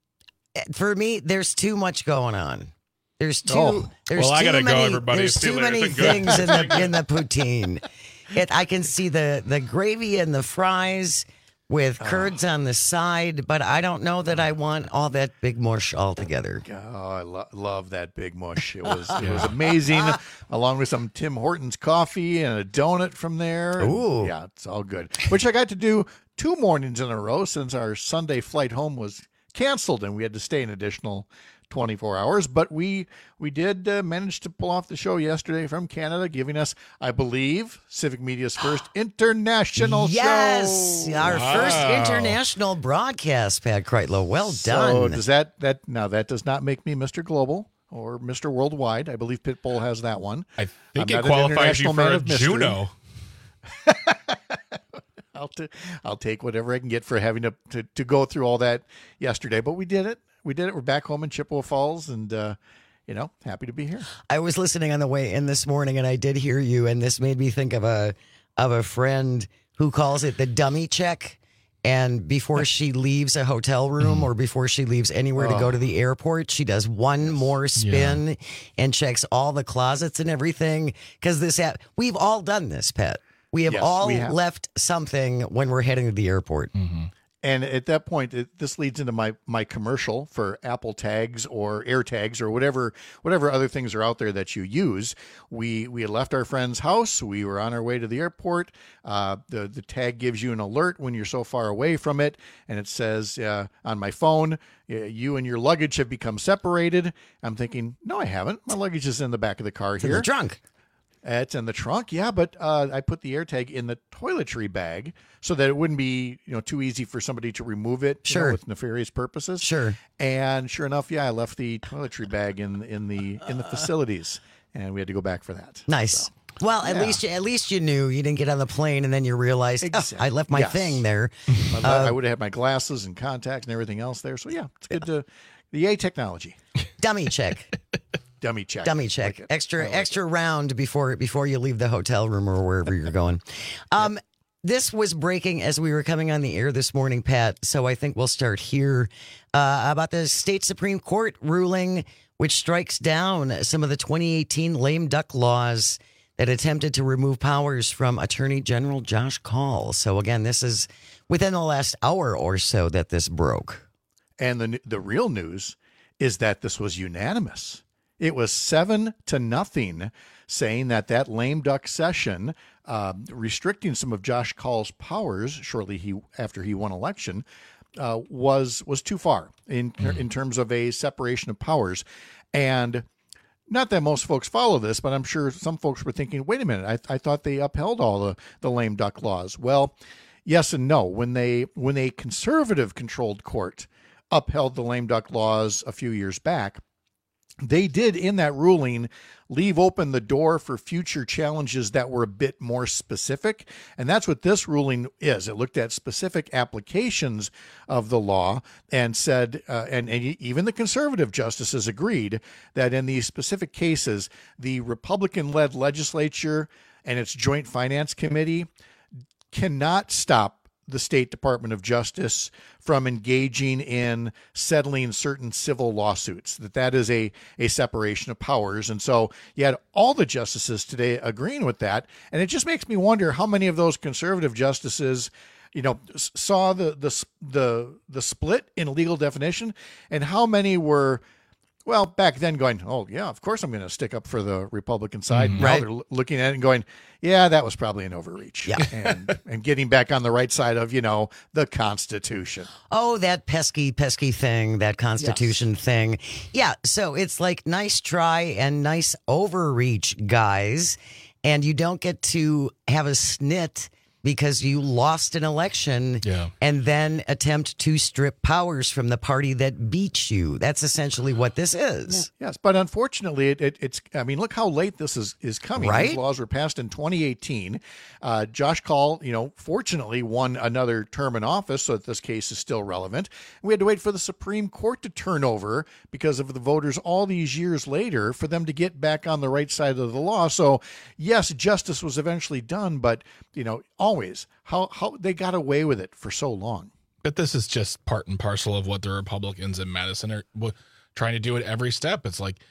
For me, there's too much going on. There's too. Oh. There's Well, I too gotta go, many, everybody. There's See you too later. many It's been good. things in the in the poutine. It, I can see the the gravy and the fries with curds on the side, but I don't know that I want all that big mush all together. Oh, I lo- love that big mush. It was it was amazing, along with some Tim Hortons coffee and a donut from there. Ooh. Yeah, it's all good. Which I got to do two mornings in a row since our Sunday flight home was canceled and we had to stay an additional twenty-four hours. But we we did uh, manage to pull off the show yesterday from Canada, giving us, I believe, Civic Media's first international Yes, show. our Wow. first international broadcast, Pat Kreitlow. Well So done. does that that now that does not make me Mister Global or Mister Worldwide. I believe Pitbull has that one. I think I'm it not an qualifies you international for man a of mystery. Juno. I'll t- I'll take whatever I can get for having to, to to go through all that yesterday, but we did it. We did it. We're back home in Chippewa Falls, and uh, you know, happy to be here. I was listening on the way in this morning, and I did hear you, and this made me think of a of a friend who calls it the dummy check. And before she leaves a hotel room or before she leaves anywhere to go to the airport, she does one more spin Yeah. and checks all the closets and everything. Because this app, we've all done this, Pat. We have Yes, all we have. left something when we're heading to the airport. And at that point, it, this leads into my, my commercial for Apple tags or Air tags or whatever whatever other things are out there that you use. We we had left our friend's house. We were on our way to the airport. Uh, the the tag gives you an alert when you're so far away from it, and it says uh, on my phone, uh, you and your luggage have become separated. I'm thinking, no, I haven't. My luggage is in the back of the car To here. the trunk. It's in the trunk, yeah, but uh, I put the AirTag in the toiletry bag so that it wouldn't be, you know, too easy for somebody to remove it, you Sure. know, with nefarious purposes. Sure. And sure enough, yeah, I left the toiletry bag in in the in the facilities, and we had to go back for that. Nice. So, well, at yeah. least you, at least you knew you didn't get on the plane and then you realized oh, Exactly. I left my Yes. thing there. I, Uh, I would have had my glasses and contacts and everything else there. So yeah, it's good to the yay technology. Dummy check. Dummy check. Dummy check. Like it. extra I like extra round before before you leave the hotel room or wherever you're going. Um, This was breaking as we were coming on the air this morning, Pat. So I think we'll start here uh, about the state Supreme Court ruling, which strikes down some of the twenty eighteen lame duck laws that attempted to remove powers from Attorney General Josh Kaul. So again, this is within the last hour or so that this broke. And the the real news is that this was unanimous. It was seven to nothing, saying that that lame duck session, uh, restricting some of Josh Kaul's powers shortly he after he won election, uh, was was too far in in terms of a separation of powers. And not that most folks follow this, but I'm sure some folks were thinking, wait a minute, I, I thought they upheld all the, the lame duck laws. Well, yes and no. When they when a conservative controlled court upheld the lame duck laws a few years back, they did in that ruling leave open the door for future challenges that were a bit more specific. And that's what this ruling is. It looked at specific applications of the law and said, uh, and, and even the conservative justices agreed that in these specific cases, the Republican-led legislature and its Joint Finance Committee cannot stop the State Department of Justice from engaging in settling certain civil lawsuits, that that is a, a separation of powers. And so you had all the justices today agreeing with that. And it just makes me wonder how many of those conservative justices, you know, saw the, the, the, the split in legal definition, and how many were, well, back then going, oh, yeah, of course I'm going to stick up for the Republican side. Mm-hmm. Now Right. they're l- looking at it and going, yeah, that was probably an overreach. Yeah. and, and getting back on the right side of, you know, the Constitution. Oh, that pesky, pesky thing, that Constitution thing. Yeah, so it's like nice try and nice overreach, guys. And you don't get to have a snit because you lost an election Yeah. and then attempt to strip powers from the party that beat you. That's essentially what this is. Yes, but unfortunately, it, it, it's, I mean, look how late this is, is coming. Right? These laws were passed in twenty eighteen. Uh, Josh Kaul, you know, fortunately won another term in office, so that this case is still relevant. We had to wait for the Supreme Court to turn over because of the voters all these years later for them to get back on the right side of the law. So, yes, justice was eventually done, but, you know, always how, how they got away with it for so long. But this is just part and parcel of what the Republicans in Madison are w- trying to do at every step. It's like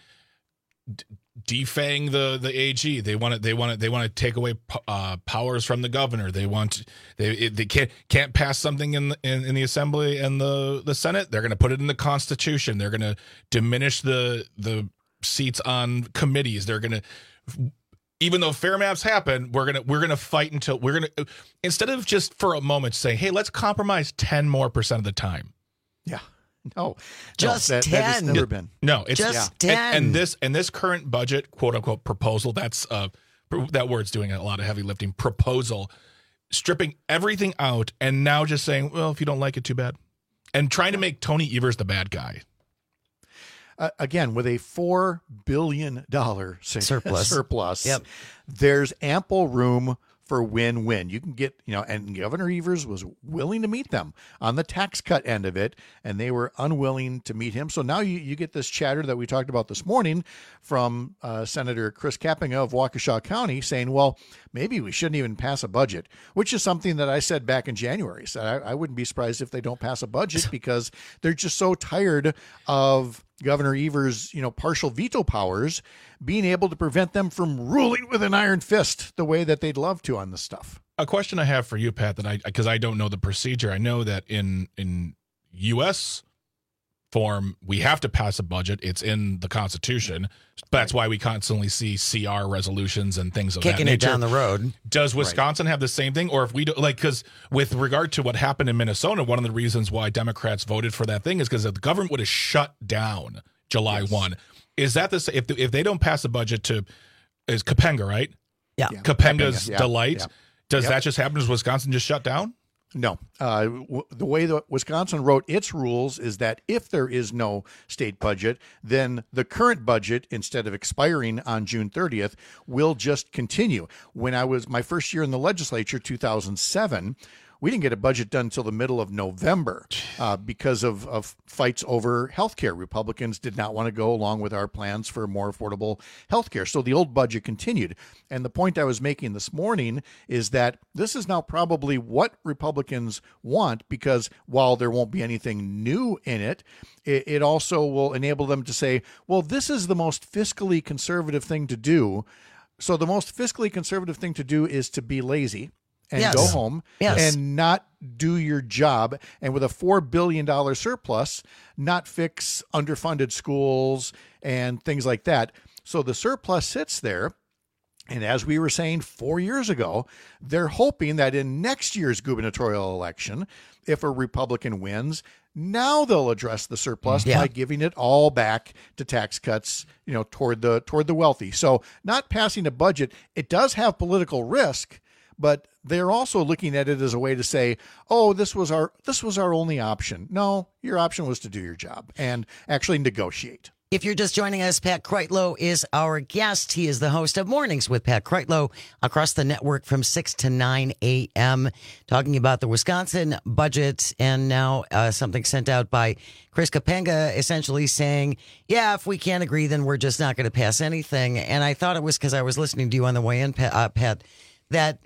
d- defang the the A G. They want to they want to they want to take away uh, powers from the governor. They want they they can't can't pass something in the, in, in the Assembly and the the Senate. They're going to put it in the Constitution. They're going to diminish the the seats on committees. They're going to, even though fair maps happen, we're gonna we're gonna fight until we're gonna, instead of just for a moment saying, hey, let's compromise ten more percent of the time. Yeah. No, Just no, that, that has ten. never been. No, it's Just yeah. ten. And, and this and this current budget, quote unquote, proposal. That's uh, that word's doing a lot of heavy lifting. Proposal, stripping everything out, and now just saying, well, if you don't like it, too bad, and trying to make Tony Evers the bad guy. Uh, again, with a four billion dollars Surplus. surplus, Yep. there's ample room for win-win. You can get, you know, and Governor Evers was willing to meet them on the tax cut end of it, and they were unwilling to meet him. So now you, you get this chatter that we talked about this morning from uh, Senator Chris Kappinga of Waukesha County saying, well, maybe we shouldn't even pass a budget, which is something that I said back in January. So I, I wouldn't be surprised if they don't pass a budget because they're just so tired of Governor Evers, you know, partial veto powers, being able to prevent them from ruling with an iron fist the way that they'd love to on this stuff. A question I have for you, Pat, that I because I don't know the procedure. I know that in in U S form, we have to pass a budget. It's in the Constitution. That's why we constantly see C R resolutions and things of Kicking that it nature. down the road. Does Wisconsin have the same thing? Or if we do, like, because with regard to what happened in Minnesota, one of the reasons why Democrats voted for that thing is because the government would have shut down July first. Is that the if if they don't pass a budget to is Kapenga, right? Yeah. Capenga's Capenga, yeah, Delight. yeah. Does Yep. that just happen? Does Wisconsin just shut down? No. Uh, w- the way that Wisconsin wrote its rules is that if there is no state budget, then the current budget, instead of expiring on June thirtieth, will just continue. When I was my first year in the legislature, two thousand seven, we didn't get a budget done until the middle of November uh, because of, of fights over health care. Republicans did not want to go along with our plans for more affordable health care. So the old budget continued. And the point I was making this morning is that this is now probably what Republicans want, because while there won't be anything new in it, it, it also will enable them to say, well, this is the most fiscally conservative thing to do. So the most fiscally conservative thing to do is to be lazy and Yes. go home Yes. and not do your job. And with a four billion dollars surplus, not fix underfunded schools and things like that. So the surplus sits there. And as we were saying four years ago, they're hoping that in next year's gubernatorial election, if a Republican wins, now they'll address the surplus Yeah. by giving it all back to tax cuts, you know, toward the toward the wealthy. So not passing a budget, it does have political risk, but they're also looking at it as a way to say, oh, this was our this was our only option. No, your option was to do your job and actually negotiate. If you're just joining us, Pat Kreitlow is our guest. He is the host of Mornings with Pat Kreitlow across the network from six to nine a.m., talking about the Wisconsin budget, and now uh, something sent out by Chris Capenga essentially saying, yeah, if we can't agree, then we're just not going to pass anything. And I thought it was because I was listening to you on the way in, Pat, uh, Pat that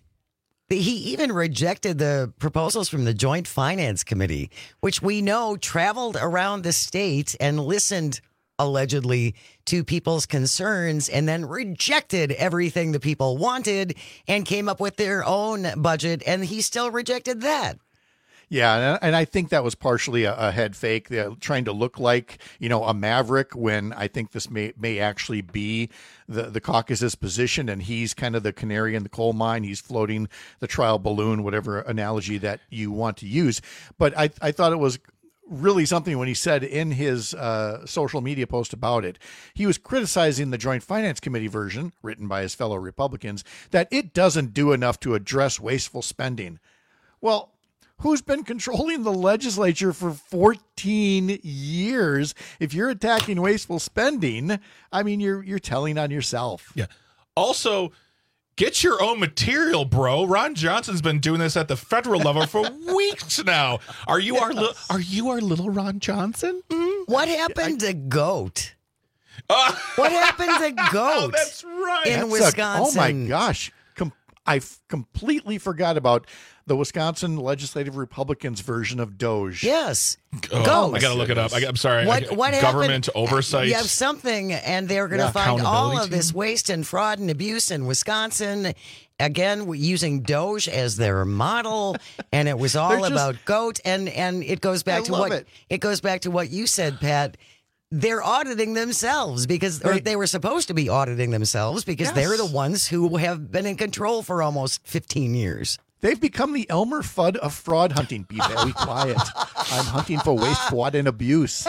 he even rejected the proposals from the Joint Finance Committee, which we know traveled around the state and listened allegedly to people's concerns and then rejected everything the people wanted and came up with their own budget. And he still rejected that. Yeah, and I think that was partially a, a head fake, uh, trying to look like, you know, a maverick, when I think this may may actually be the, the caucus's position, and he's kind of the canary in the coal mine. He's floating the trial balloon, whatever analogy that you want to use. But I, I thought it was really something when he said in his uh, social media post about it, he was criticizing the Joint Finance Committee version, written by his fellow Republicans, that it doesn't do enough to address wasteful spending. Well, who's been controlling the legislature for fourteen years? If you're attacking wasteful spending, I mean, you're you're telling on yourself. Yeah. Also, get your own material, bro. Ron Johnson's been doing this at the federal level for weeks now. Are you yes. our li- are you our little Ron Johnson? Mm-hmm. What happened I- to GOAT? Uh, what happened to GOAT? Oh, that's right. In that's Wisconsin. A, oh my gosh. Com- I f- completely forgot about the Wisconsin Legislative Republicans version of Doge. Yes. Oh, Go. I got to look it up. I, I'm sorry. What, I, what government happened? oversight. You have something, and they're going to Yeah. find all of Accountability this team. waste and fraud and abuse in Wisconsin. Again, we're using Doge as their model, and it was all They're just- about GOAT. And and it goes back I to love what it. it goes back to what you said, Pat. They're auditing themselves because, or Right. they were supposed to be auditing themselves because Yes. they're the ones who have been in control for almost fifteen years. They've become the Elmer Fudd of fraud hunting. Be very quiet. I'm hunting for waste, fraud, and abuse.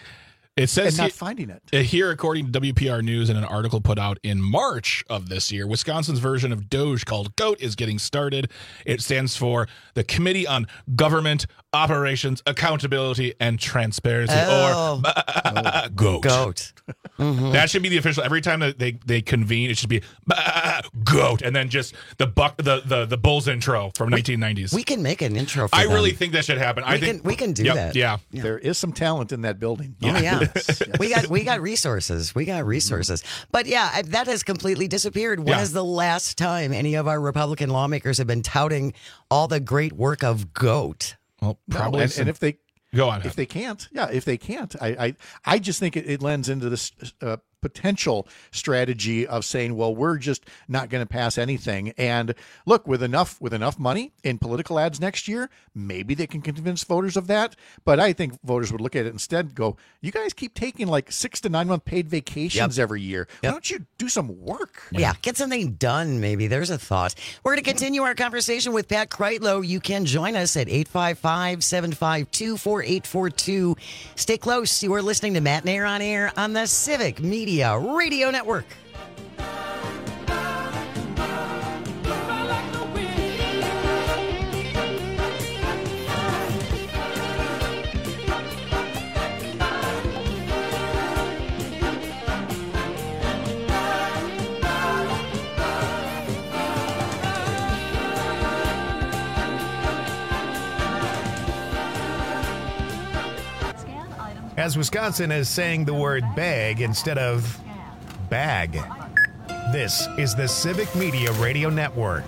It says and not he- finding it. Uh, Here, according to W P R News, in an article put out in March of this year, Wisconsin's version of Doge, called GOAT, is getting started. It stands for the Committee on Government Operations, Accountability, and Transparency, Oh. or uh, GOAT. GOAT. Mhm. That should be the official. Every time that they, they convene, it should be uh, GOAT, and then just the buck the the, the Bulls intro from nineteen nineties. We can make an intro for I them. really think that should happen. We I think can- we can do Yep, that. Yeah. There is some talent in that building. Oh yeah, we got we got resources. We got resources. But yeah, I- that has completely disappeared. When Yeah. is the last time any of our Republican lawmakers have been touting all the great work of GOAT? Well, No, probably. and, some- and if they go on. if they can't, yeah, if they can't, I I, I just think it, it lends into this uh, potential strategy of saying, well, we're just not going to pass anything. And look, with enough with enough money in political ads next year, maybe they can convince voters of that. But I think voters would look at it instead and go, you guys keep taking like six to nine month paid vacations Yep. every year. Why Yep. don't you do some work? Yeah, get something done, maybe. There's a thought. We're going to continue our conversation with Pat Kreitlow. You can join us at eight five five, seven five two, four eight four two. Stay close. You are listening to Matt Nair on Air on the Civic Media Radio Network. as Wisconsin is saying the word bag instead of bag. This is the Civic Media Radio Network.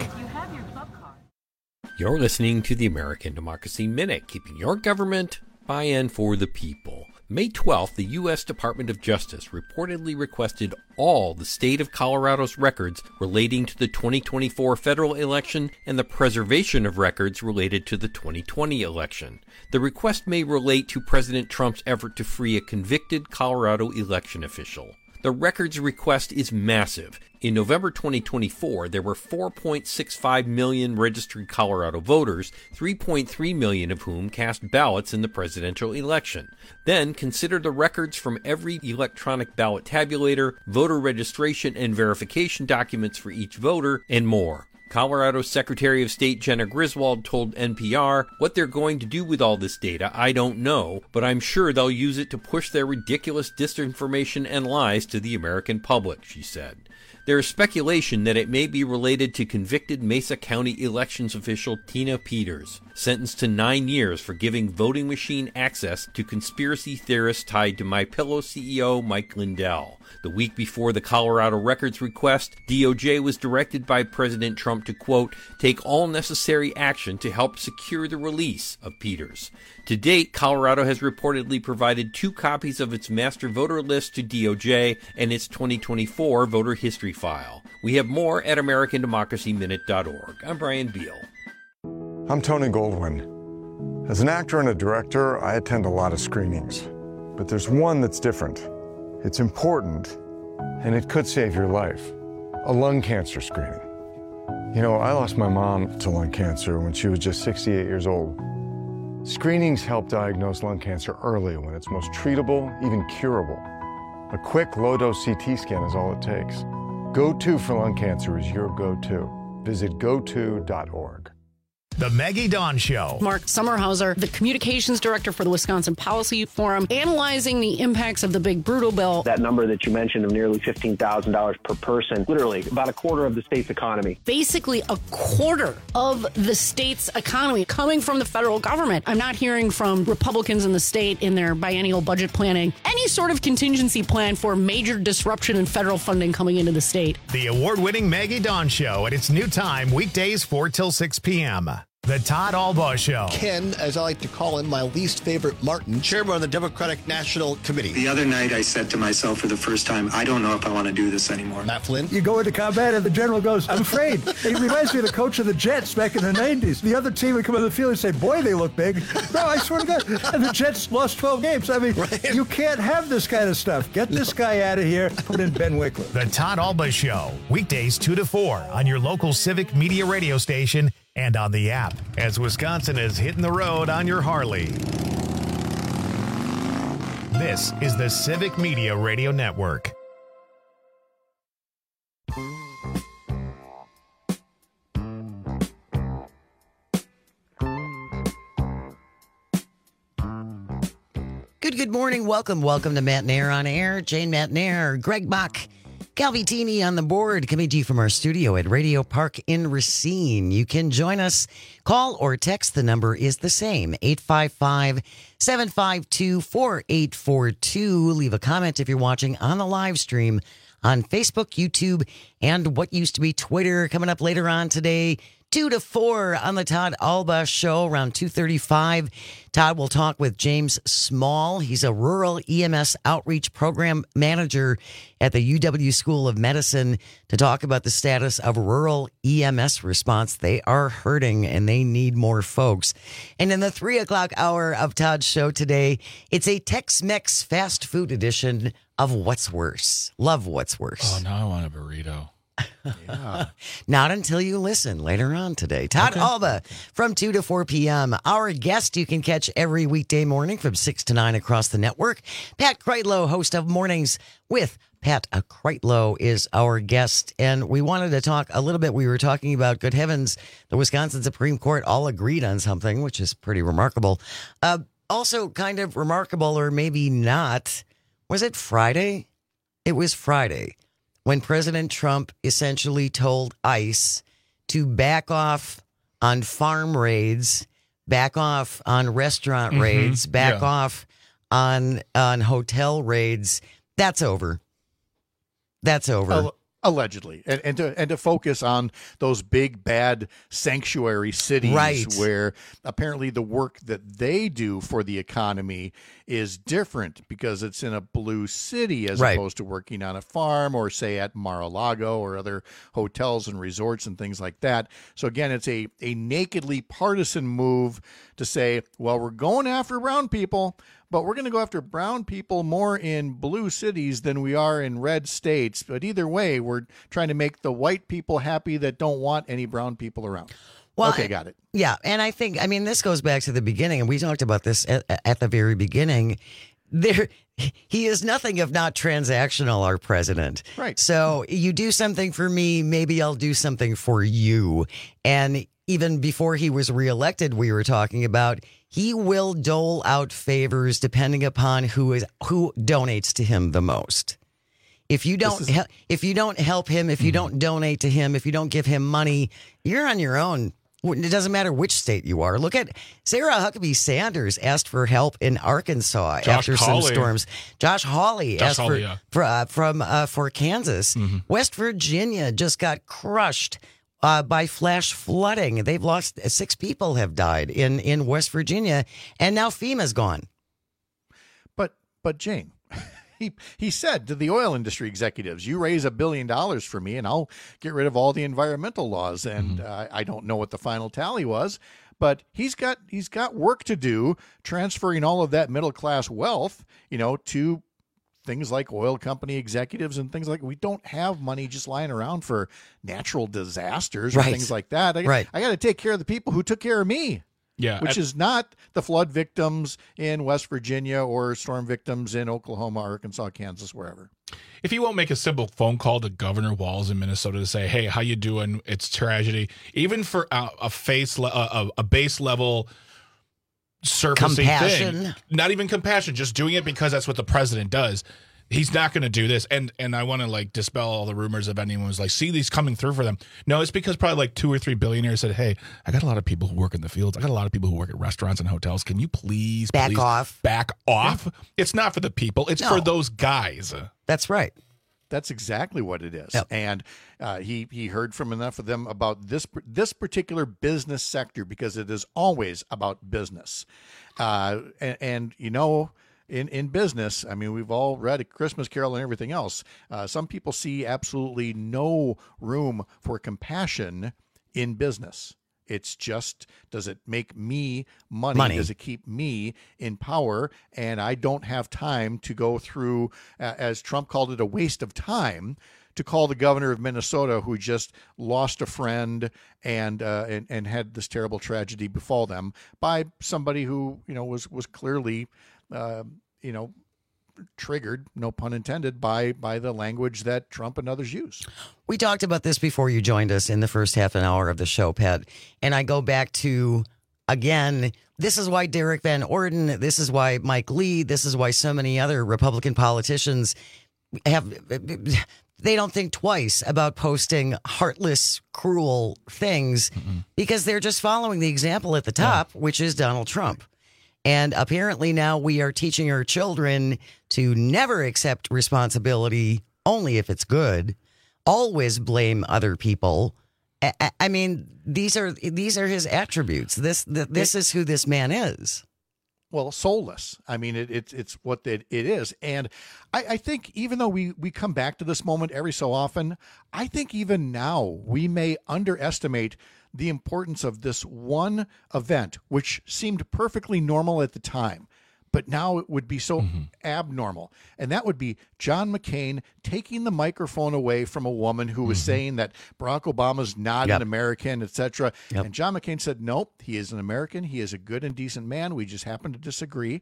You're listening to the American Democracy Minute, keeping your government by and for the people. May twelfth, the U S Department of Justice reportedly requested all the state of Colorado's records relating to the twenty twenty-four federal election and the preservation of records related to the twenty twenty election. The request may relate to President Trump's effort to free a convicted Colorado election official. The records request is massive. In November twenty twenty-four, there were four point six five million registered Colorado voters, three point three million of whom cast ballots in the presidential election. Then consider the records from every electronic ballot tabulator, voter registration and verification documents for each voter, and more. Colorado's Secretary of State Jenna Griswold told N P R, "What they're going to do with all this data, I don't know, but I'm sure they'll use it to push their ridiculous disinformation and lies to the American public," she said. There is speculation that it may be related to convicted Mesa County elections official Tina Peters, sentenced to nine years for giving voting machine access to conspiracy theorists tied to MyPillow C E O Mike Lindell. The week before the Colorado records request, D O J was directed by President Trump to, quote, take all necessary action to help secure the release of Peters. To date, Colorado has reportedly provided two copies of its master voter list to D O J and its twenty twenty-four voter history file. We have more at American Democracy Minute dot org. I'm Brian Beal. I'm Tony Goldwyn. As an actor and a director, I attend a lot of screenings. But there's one that's different. It's important, and it could save your life. A lung cancer screening. You know, I lost my mom to lung cancer when she was just sixty-eight years old. Screenings help diagnose lung cancer early when it's most treatable, even curable. A quick low-dose C T scan is all it takes. Go To for lung cancer is your go-to. Visit go to dot org. The Maggie Dawn Show. Mark Sommerhauser, the communications director for the Wisconsin Policy Forum, analyzing the impacts of the big brutal bill. That number that you mentioned of nearly fifteen thousand dollars per person, literally about a quarter of the state's economy. Basically a quarter of the state's economy coming from the federal government. I'm not hearing from Republicans in the state in their biennial budget planning any sort of contingency plan for major disruption in federal funding coming into the state. The award-winning Maggie Dawn Show at its new time, weekdays four till six p.m. The Todd Albaugh Show. Ken, as I like to call him, my least favorite Martin, chairman of the Democratic National Committee. The other night I said to myself for the first time, I don't know if I want to do this anymore. Matt Flynn. You go into combat and the general goes, I'm afraid. It reminds me of the coach of the Jets back in the nineties. The other team would come on the field and say, boy, they look big. No, I swear to God. And the Jets lost twelve games. I mean, right. You can't have this kind of stuff. Get this guy out of here. Put in Ben Wickler. The Todd Albaugh Show. Weekdays two to four on your local Civic Media radio station and on the app, as Wisconsin is hitting the road on your Harley. This is the Civic Media Radio Network. Good, good morning. Welcome, welcome to Matt Nair on Air. Jane Matt Nair, Greg Bach, Calvi-Tini on the board, coming to you from our studio at Radio Park in Racine. You can join us. Call or text. The number is the same, eight five five, seven five two, four eight four two. Leave a comment if you're watching on the live stream on Facebook, YouTube, and what used to be Twitter. Coming up later on today, two to four on the Todd Albaugh Show around two thirty-five. Todd will talk with James Small. He's a rural E M S outreach program manager at the U W School of Medicine to talk about the status of rural E M S response. They are hurting and they need more folks. And in the three o'clock hour of Todd's show today, it's a Tex-Mex fast food edition of What's Worse. Love What's Worse. Oh, now I want a burrito. Yeah. Not until you listen later on today. Todd okay. Albaugh from two to four p.m. Our guest you can catch every weekday morning from six to nine across the network. Pat Kreitlow, host of Mornings with Pat Kreitlow, is our guest. And we wanted to talk a little bit. We were talking about, good heavens, the Wisconsin Supreme Court all agreed on something, which is pretty remarkable. Uh, also kind of remarkable, or maybe not, was it Friday? It was Friday when President Trump essentially told ICE to back off on farm raids, back off on restaurant mm-hmm. raids, back yeah. off on on hotel raids, that's over. That's over. Al- allegedly. And, and to and to focus on those big bad sanctuary cities Right. where apparently the work that they do for the economy is different because it's in a blue city as Right. opposed to working on a farm or say at Mar-a-Lago or other hotels and resorts and things like that. So again, it's a, a nakedly partisan move to say, well, we're going after brown people, but we're going to go after brown people more in blue cities than we are in red states. But either way, we're trying to make the white people happy that don't want any brown people around. Well, okay, got it. Yeah, and I think, I mean, this goes back to the beginning, and we talked about this at, at the very beginning. There, he is nothing if not transactional, our president. Right. So you do something for me, maybe I'll do something for you. And even before he was reelected, we were talking about he will dole out favors depending upon who is who donates to him the most. If you don't, is- hel- if you don't help him, if you don't donate to him, if you don't give him money, you're on your own. It doesn't matter which state you are. Look at Sarah Huckabee Sanders asked for help in Arkansas Josh after some Hawley. storms. Josh Hawley Josh asked Hawley, for, yeah. for uh, from uh, for Kansas. West Virginia just got crushed uh, by flash flooding. They've lost six people have died in in West Virginia, and now FEMA's gone. But but Jane, he he said to the oil industry executives, "You raise a billion dollars for me, and I'll get rid of all the environmental laws." And uh, I don't know what the final tally was, but he's got he's got work to do transferring all of that middle class wealth, you know, to things like oil company executives and things like we don't have money just lying around for natural disasters or Right. things like that. I, Right. I got to take care of the people who took care of me. Yeah, Which I- is not the flood victims in West Virginia or storm victims in Oklahoma, Arkansas, Kansas, wherever. If he won't make a simple phone call to Governor Walz in Minnesota to say, "Hey, how you doing? It's tragedy," even for a, a face, le- a, a base level, surfacing Compassion. thing, not even compassion, just doing it because that's what the president does. He's not going to do this, and and I want to like dispel all the rumors of anyone who's like, see these coming through for them. No, it's because probably like two or three billionaires said, "Hey, I got a lot of people who work in the fields. I got a lot of people who work at restaurants and hotels. Can you please Back please off. Back off. It's not for the people. It's No. for those guys." That's right. That's exactly what it is. Yep. And uh, he he heard from enough of them about this this particular business sector because it is always about business. Uh, and, and you know. In, in business, I mean, we've all read A Christmas Carol and everything else. Uh, some people see absolutely no room for compassion in business. It's just, does it make me money? Money. Does it keep me in power? And I don't have time to go through, uh, as Trump called it, a waste of time to call the governor of Minnesota, who just lost a friend and uh, and, and had this terrible tragedy befall them by somebody who, you know, was was clearly, uh, you know, triggered, no pun intended, by by the language that Trump and others use. We talked about this before you joined us in the first half an hour of the show, Pat. And I go back to, again, this is why Derek Van Orden, this is why Mike Lee, this is why so many other Republican politicians have, they don't think twice about posting heartless, cruel things because they're just following the example at the top, which is Donald Trump. And apparently now we are teaching our children to never accept responsibility only if it's good. Always blame other people. I, I- I mean, these are these are his attributes. This th- this is who this man is. Well, soulless. I mean, it, it's it's what it, it is. And I, I think even though we, we come back to this moment every so often, I think even now we may underestimate the importance of this one event, which seemed perfectly normal at the time, but now it would be so abnormal. And that would be John McCain taking the microphone away from a woman who was saying that Barack Obama's not Yep. an American, et cetera. Yep. And John McCain said, nope, he is an American. He is a good and decent man. We just happen to disagree.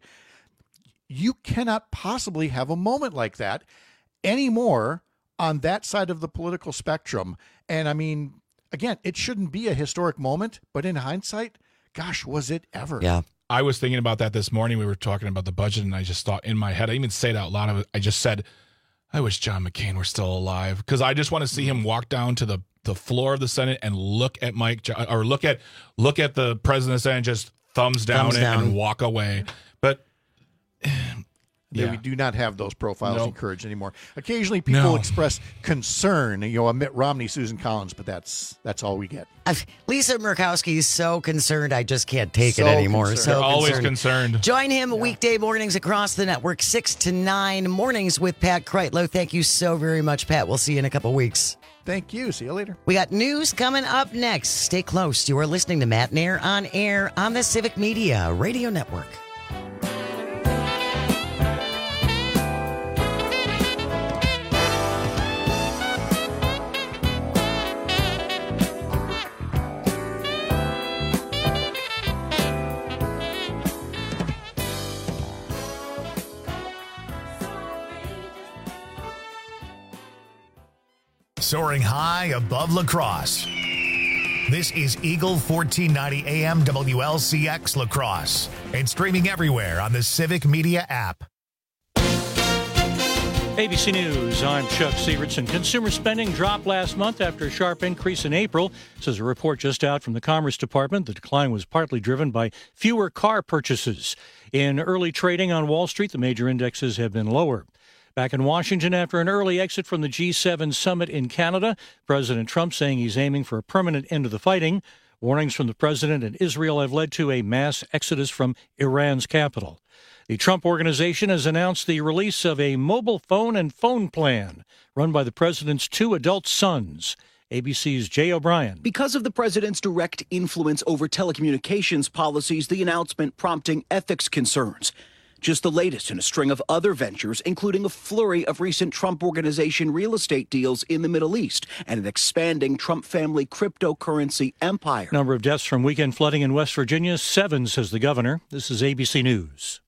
You cannot possibly have a moment like that anymore on that side of the political spectrum. And I mean, again, it shouldn't be a historic moment, but in hindsight, gosh, was it ever? Yeah. I was thinking about that this morning. We were talking about the budget, and I just thought in my head, I didn't even say it out loud. I just said, I wish John McCain were still alive because I just want to see him walk down to the, the floor of the Senate and look at Mike Jo- or look at look at the president of the Senate and just thumbs down Thumbs it down. and walk away. But Yeah. Yeah, we do not have those profiles Nope. encouraged anymore. Occasionally, people No. express concern, you know, a Mitt Romney, Susan Collins, but that's that's all we get. I've, Lisa Murkowski is so concerned, I just can't take So it anymore. concerned. So They're always concerned. Join him weekday mornings across the network, six to nine mornings with Pat Kreitlow. Thank you so very much, Pat. We'll see you in a couple weeks. Thank you. See you later. We got news coming up next. Stay close. You are listening to Matt Nair on air on the Civic Media Radio Network. Soaring high above La Crosse. This is Eagle fourteen ninety A M W L C X La Crosse and streaming everywhere on the Civic Media app. A B C News, I'm Chuck Sievertson. Consumer spending dropped last month after a sharp increase in April. Says a report just out from the Commerce Department. The decline was partly driven by fewer car purchases. In early trading on Wall Street, the major indexes have been lower. Back in Washington, after an early exit from the G seven summit in Canada, President Trump saying he's aiming for a permanent end to the fighting. Warnings from the president and Israel have led to a mass exodus from Iran's capital. The Trump Organization has announced the release of a mobile phone and phone plan run by the president's two adult sons. A B C's Jay O'Brien. Because of the president's direct influence over telecommunications policies, the announcement prompting ethics concerns. Just the latest in a string of other ventures, including a flurry of recent Trump Organization real estate deals in the Middle East and an expanding Trump family cryptocurrency empire. Number of deaths from weekend flooding in West Virginia, seven, says the governor. This is A B C News.